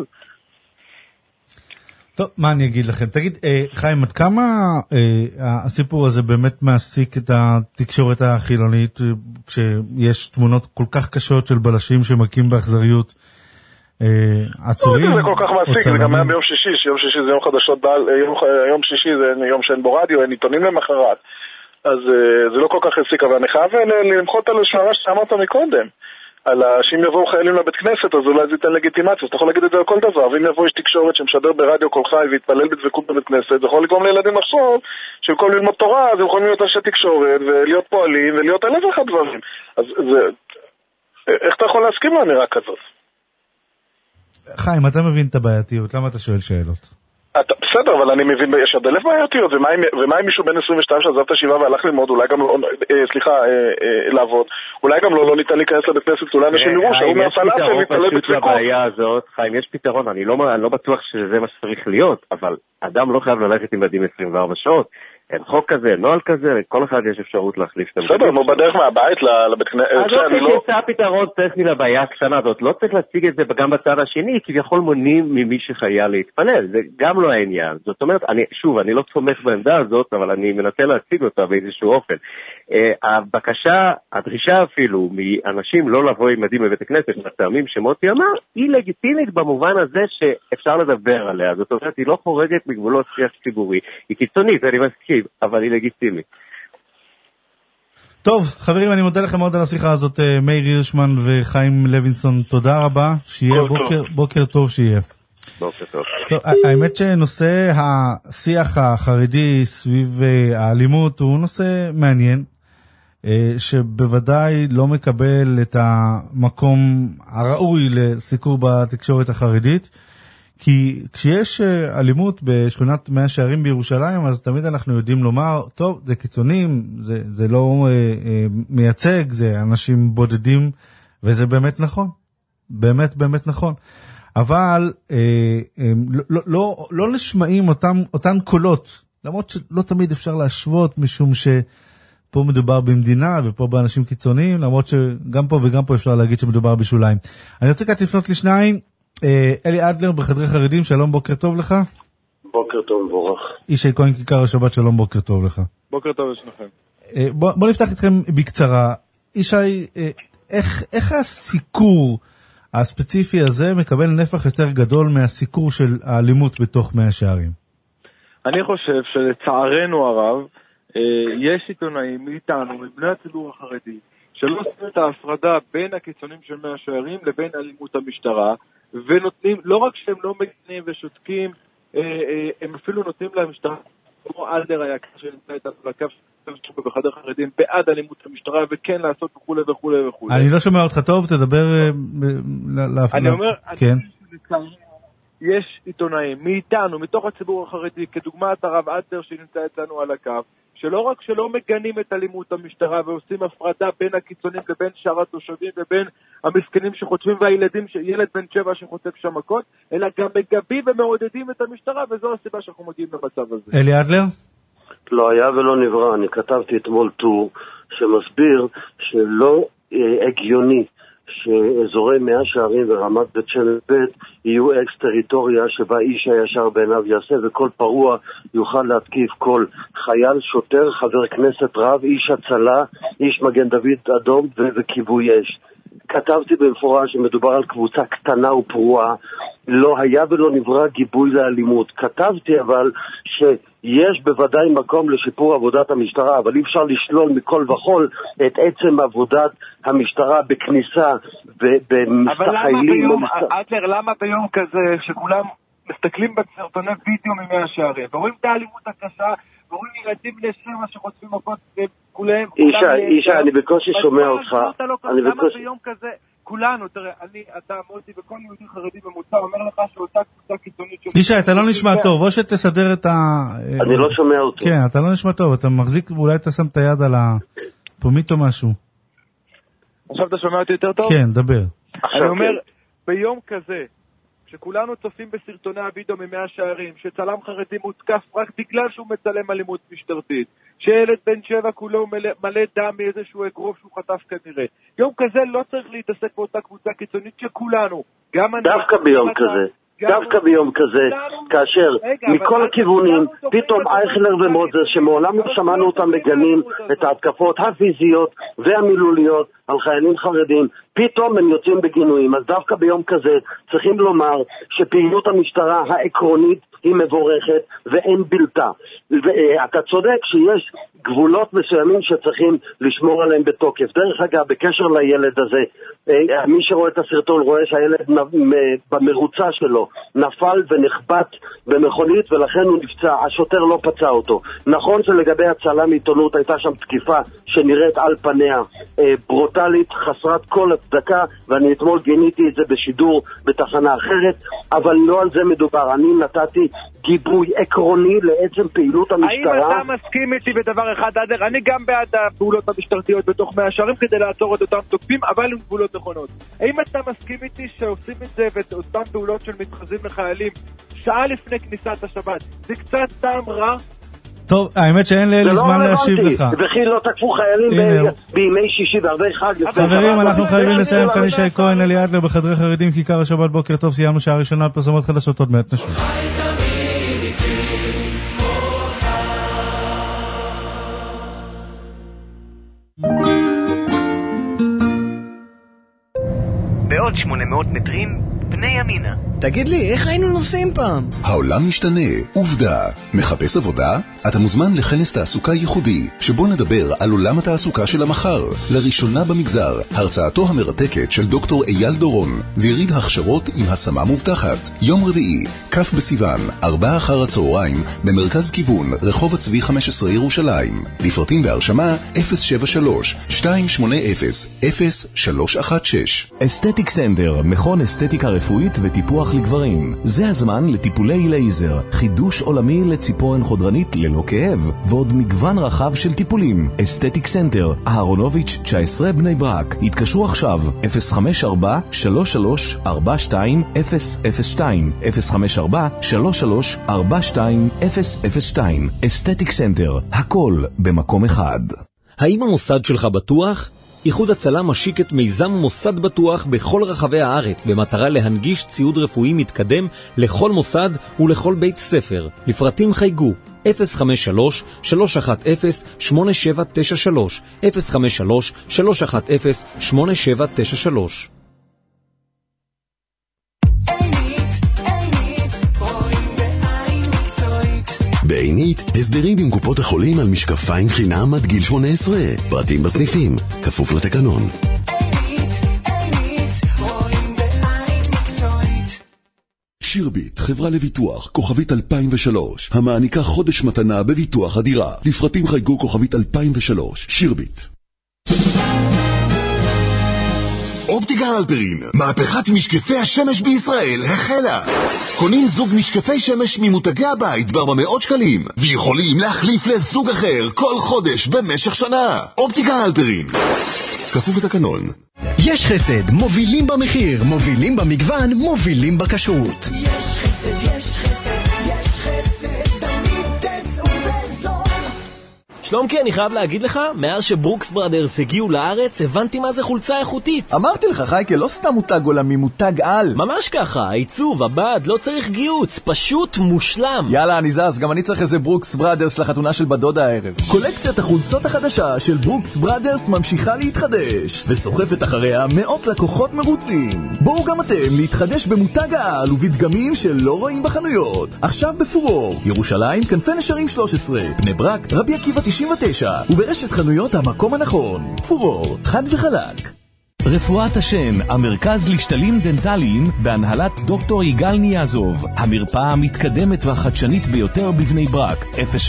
טוב, מה אני אגיד לכם? תגיד, חיים, עד כמה הסיפור הזה באמת מעסיק את התקשורת החילונית, כשיש תמונות כל כך קשות של בלשים שמכים באכזריות עצורים? זה כל כך מעסיק, זה גם היה ביום שישי, שיום שישי זה יום חדשות, יום שישי זה יום שאין בו רדיו, אין עיתונים למחרת, אז זה לא כל כך העסיק, אבל אני חייב למחות על השמרה שאמרת מקודם. שאם יבואו חיילים לבית כנסת, אז אולי זה ייתן לגיטימציה, אז אתה יכול להגיד את זה על כל דבר, ואם יבוא איש תקשורת שמשדר ברדיו כל חי והתפלל בדבקות בבית כנסת, זה יכול לגרום לילדים לחשוב שבמקום ללמוד תורה, אז הם יכולים להיות אנשי תקשורת, ולהיות פועלים, ולהיות אלף ואחד דברים. אז איך אתה יכול להסכים לאמירה כזאת? חיים, אתה מבין את הבעייתיות, למה אתה שואל שאלות? בסדר, אבל אני מבין, יש עד אלף בעייתיות, ומה אם מישהו בן 22 שעזב את השבעה והלך ללמוד, אולי גם לא, לעבוד, אולי גם לא ניתן להיכנס לבית כנסת, אולי אנשים יראו שהוא מהפלאפל מתפלל בצדקות. חיים, יש פתרון, אני לא בטוח שזה מה שצריך להיות, אבל אדם לא חייב ללכת עם מדים 24 שעות, אין חוק כזה, נוהל כזה, כל אחד יש אפשרות להחליף את בסדר, נו בדרך מהבית לבית כנסת. אז לא נמצא פתרון טכני לבעיה הקטנה הזאת, לא צריך להציג את זה גם בצד השני, כביכול מונעים ממי שחייל להתפלל, זה גם לא העניין. זאת אומרת, אני לא תומך בעמדה הזאת, אבל אני מנסה להציג אותה באיזשהו אופן. הבקשה, הדרישה אפילו, מאנשים לא לבוא עם מדים בבית הכנסת, מהטעמים שמוטי אמר, היא לגיטימית במובן הזה שאפשר לדבר עליה. זאת אומרת, היא לא חורגת מגבולות שיח ציבורי. היא קיצונית, אני מסכים, אבל היא לגיטימית. טוב, חברים, אני מודה לכם מאוד על השיחה הזאת, מאיר הירשמן וחיים לוינסון, תודה רבה, שיהיה בוקר טוב שיהיה. בוקר טוב. טוב, האמת שנושא השיח החרדי סביב האלימות הוא נושא מעניין, שבוודאי לא מקבל את המקום הראוי לסיקור בתקשורת החרדית, כי כשיש אלימות בשכונת מאה שערים בירושלים, אז תמיד אנחנו יודעים לומר, טוב, זה קיצונים, זה לא מייצג, זה אנשים בודדים, וזה באמת נכון. באמת נכון. אבל לא נשמעים אותן קולות, למרות שלא תמיד אפשר להשוות, משום שפה מדובר במדינה, ופה באנשים קיצוניים, למרות שגם פה וגם פה אפשר להגיד שמדובר בשוליים. אני רוצה כאן לפנות לשניים, אלי אדלר בחדרי חרדים, שלום, בוקר טוב לך. בוקר טוב, מבורך. ישי כהן כיכר השבת, שלום, בוקר טוב לך. בוקר טוב לשניכם. בוא נפתח איתכם בקצרה. ישי, איך הסיקור הספציפי הזה מקבל נפח יותר גדול מהסיקור של האלימות בתוך מאה שערים? אני חושב שלצערנו הרב, יש עיתונאים מאיתנו, מבני הציבור החרדי, שלא עושים את ההפרדה בין הקיצונים של מאה שערים לבין אלימות המשטרה, ונותנים, לא רק שהם לא מגנים ושותקים, הם אפילו נותנים למשטרה, כמו אלדר היקר שנמצא איתנו לקו בחדר חרדים, בעד אלימות המשטרה, וכן לעשות וכו' וכו' וכו'. אני לא שומע אותך טוב, תדבר אני אומר, יש עיתונאים מאיתנו, מתוך הציבור החרדי, כדוגמת הרב אלדר שנמצא אצלנו על הקו, שלא רק שלא מגנים את אלימות המשטרה ועושים הפרדה בין הקיצונים לבין שאר התושבים ובין המסכנים שחוטפים והילדים, ילד בן 7 שחוטף שם מכות, אלא גם מגבים ומעודדים את המשטרה, וזו הסיבה שאנחנו מגיעים למצב הזה. אלי אדלר? לא היה ולא נברא. אני כתבתי אתמול טור שמסביר שלא הגיוני שאזורי מאה שערים ורמת בית שמש בית יהיו אקס-טריטוריה שבה איש הישר בעיניו יעשה, וכל פרוע יוכל להתקיף כל חייל, שוטר, חבר כנסת, רב, איש הצלה, איש מגן דוד אדום וכיבוי אש. כתבתי במפורש שמדובר על קבוצה קטנה ופרועה, לא היה ולא נברא גיבוי לאלימות. כתבתי אבל שיש בוודאי מקום לשיפור עבודת המשטרה, אבל אי אפשר לשלול מכל וכל את עצם עבודת המשטרה בכניסה ובמסתחיילים. אבל למה ביום כזה שכולם מסתכלים בסרטוני וידאו ממאה שערים ורואים את האלימות הקשה ורואים ילדים בני 7 שחוטפים מכות וכולם... אישה, אני בקושי שומע אותך. למה ביום כזה כולנו, תראה, אתה מוטי וכל יהודי חרדי ממוצע אומר לך שאותה קבוצה קיצונית... אישה, אתה לא נשמע טוב, או שתסדר את ה... אני לא שומע אותו. כן, אתה לא נשמע טוב, אתה מחזיק, אולי אתה שם את היד על הפומית או משהו. עכשיו אתה שומע אותי יותר טוב? כן, דבר. אני אומר, ביום כזה, שכולנו צופים בסרטוני הוידאו ממאה שערים, שצלם חרדי מותקף רק בגלל שהוא מצלם אלימות משטרתית, שילד בן 7 כולו מלא דם מאיזשהו אגרוף שהוא חטף כנראה. יום כזה לא צריך להתעסק באותה קבוצה קיצונית שכולנו, גם אני... דווקא ביום כזה, כאשר מכל הכיוונים, פתאום אייכלר ומוזס, שמעולם לא שמענו אותם מגנים את ההתקפות הפיזיות והמילוליות על חיילים חרדים, פתאום הם יוצאים בגינויים. אז דווקא ביום כזה צריכים לומר שפעילות המשטרה העקרונית היא מבורכת ואין בלתה. ואתה צודק שיש גבולות מסוימים שצריכים לשמור עליהם בתוקף. דרך אגב, בקשר לילד הזה, מי שרואה את הסרטון רואה שהילד במרוצה שלו נפל ונחבט במכונית ולכן הוא נפצע. השוטר לא פצע אותו. נכון שלגבי הצלם עיתונות הייתה שם תקיפה שנראית על פניה ברוטלית, חסרת כל הצדקה, ואני אתמול גיניתי את זה בשידור בתחנה אחרת, אבל לא על זה מדובר. אני נתתי גיבוי עקרוני לעצם פעילות המשטרה. האם אתה מסכים איתי בדבר אחד, אדר? אני גם בעד הפעולות המשטרתיות בתוך מאה שערים כדי לעצור את אותם תוקפים, אבל עם גבולות נכונות. האם אתה מסכים איתי שעושים את זה ואת אותם פעולות של מתחזים לחיילים שעה לפני כניסת השבת? זה קצת טעם רע? טוב, האמת שאין לי זמן להשיב לך. וכי לא תקפו חיילים בימי שישי בערבי חג. חברים, אנחנו חייבים לסיים כאן ישי כהן, אלי אדלר בחדרי חרדים, כיכר השבת, בוקר טוב, סיימנו שעה ראשונה, פרסומות חדשות, עוד מעט נשוב. בעוד 800 מטרים, בני ימינה. תגיד לי, איך היינו נוסעים פעם? העולם משתנה, עובדה. מחפש עבודה? אתה מוזמן לכנס תעסוקה ייחודי, שבו נדבר על עולם התעסוקה של המחר. לראשונה במגזר, הרצאתו המרתקת של דוקטור אייל דורון, ויריד הכשרות עם השמה מובטחת. יום רביעי, כ' בסיוון, 4 אחר הצהריים, במרכז כיוון, רחוב הצבי 15 ירושלים. לפרטים והרשמה, 073-280-0316. אסתטיק סנדר, מכון אסתטיקה רפואית וטיפוח לגברים. זה הזמן לטיפולי לייזר, חידוש עולמי לציפורן חודרנית ללא כאב, ועוד מגוון רחב של טיפולים. אסתטיק סנטר, אהרונוביץ' 19 בני ברק. התקשרו עכשיו, 054-3342-002, 054-3342-002. אסתטיק סנטר, הכל במקום אחד. האם המוסד שלך בטוח? איחוד הצלה משיק את מיזם מוסד בטוח בכל רחבי הארץ במטרה להנגיש ציוד רפואי מתקדם לכל מוסד ולכל בית ספר. לפרטים חייגו 053-310-8793, 053-310-8793. בעינית, הסדרים עם קופות החולים על משקפיים חינם עד גיל 18. פרטים בסניפים, כפוף לתקנון. שירביט, חברה לביטוח, כוכבית 2003, המעניקה חודש מתנה בביטוח הדירה. לפרטים חייגו כוכבית 2003. שירביט. אופטיקה הלפרין, מהפכת משקפי השמש בישראל החלה. קונים זוג משקפי שמש ממותגי הבית ב-400 שקלים, ויכולים להחליף לזוג אחר כל חודש במשך שנה. אופטיקה הלפרין, כפוף לתקנון. יש חסד, מובילים במחיר, מובילים במגוון, מובילים בכשרות. יש חסד, יש חסד, יש חסד, תמיד תצאו בזול. שלומקי, אני חייב להגיד לך, מאז שברוקס ברדרס הגיעו לארץ, הבנתי מה זה חולצה איכותית. אמרתי לך, חייקה, לא סתם מותג עולמי, מותג על. ממש ככה, העיצוב, הבד, לא צריך גיוץ, פשוט מושלם. יאללה, אני זז, גם אני צריך איזה ברוקס ברדרס לחתונה של בדודה הערב. קולקציית החולצות החדשה של ברוקס ברדרס ממשיכה להתחדש, וסוחפת אחריה מאות לקוחות מרוצים. בואו גם אתם להתחדש במותג העל ובדגמים שלא רואים בחנויות. עכשיו בפורור, ירושלים, כנפי נשרים 13, בני ברק, רבי עקיבא 99, וברשת חנויות המקום הנכון. פורור, חד וחלק. רפואת השן, המרכז לשתלים דנטליים בהנהלת דוקטור יגאל ניאזוב. המרפאה המתקדמת והחדשנית ביותר בבני ברק.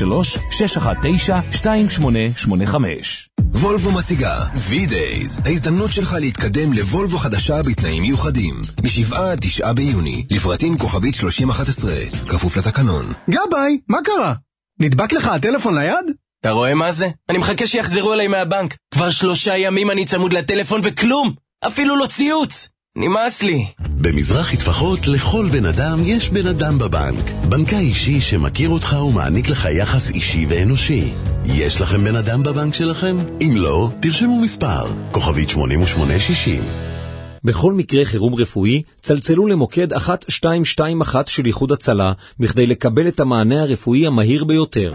03-619-2885. וולבו מציגה V-Days, ההזדמנות שלך להתקדם לוולבו חדשה בתנאים מיוחדים. מ7-9 ביוני, לפרטים כוכבית 3011, כפוף לתקנון. גביי, מה קרה? נדבק לך הטלפון ליד? אתה רואה מה זה? אני מחכה שיחזרו אליי מהבנק. כבר 3 ימים אני צמוד לטלפון וכלום! אפילו לא ציוץ! נמאס לי. במזרחי טפחות לכל בן אדם יש בן אדם בבנק. בנקאי אישי שמכיר אותך ומעניק לך יחס אישי ואנושי. יש לכם בן אדם בבנק שלכם? אם לא, תרשמו מספר, כוכבית 8860. בכל מקרה חירום רפואי, צלצלו למוקד 1221 של איחוד הצלה, בכדי לקבל את המענה הרפואי המהיר ביותר.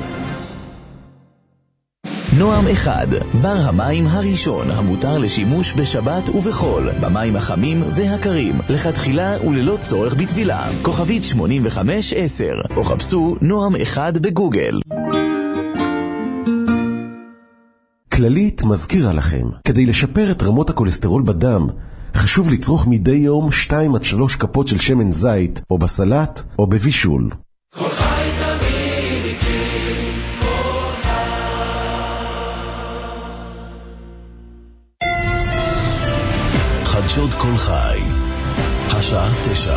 נועם 1, בר המים הראשון המותר לשימוש בשבת ובחול, במים החמים והקרים, לכתחילה וללא צורך בטבילה. כוכבית 8510, או חפשו נועם 1 בגוגל. כללית מזכירה לכם, כדי לשפר את רמות הכולסטרול בדם, חשוב לצרוך מדי יום 2-3 כפות של שמן זית, או בסלט, או בבישול. כל חי תמיד איתי, כל חי. חדשות כל חי, השעה 9.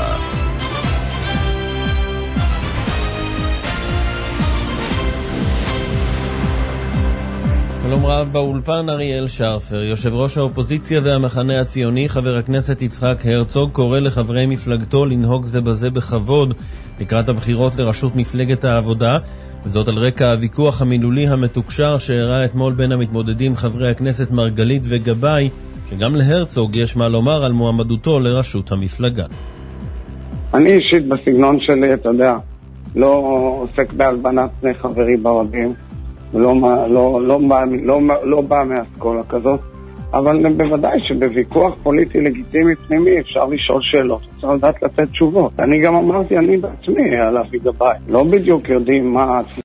שלום רב באולפן אריאל שרפר. יושב ראש האופוזיציה והמחנה הציוני חבר הכנסת יצחק הרצוג קורא לחברי מפלגתו לנהוג זה בזה בכבוד לקראת הבחירות לראשות מפלגת העבודה, וזאת על רקע הוויכוח המילולי המתוקשר שהראה אתמול בין המתמודדים חברי הכנסת מרגלית וגבאי, שגם להרצוג יש מה לומר על מועמדותו לראשות המפלגה. אני אישית בסגנון שלי, אתה יודע, לא עוסק בהלבנת פני חברי באוהדים, לא בא מאסכולה כזאת, אבל בוודאי שבוויכוח פוליטי לגיטימי פנימי אפשר לשאול שאלות, אפשר לדעת לתת תשובות. אני גם אמרתי, אני בעצמי על אבי גבאי, לא בדיוק יודעים מה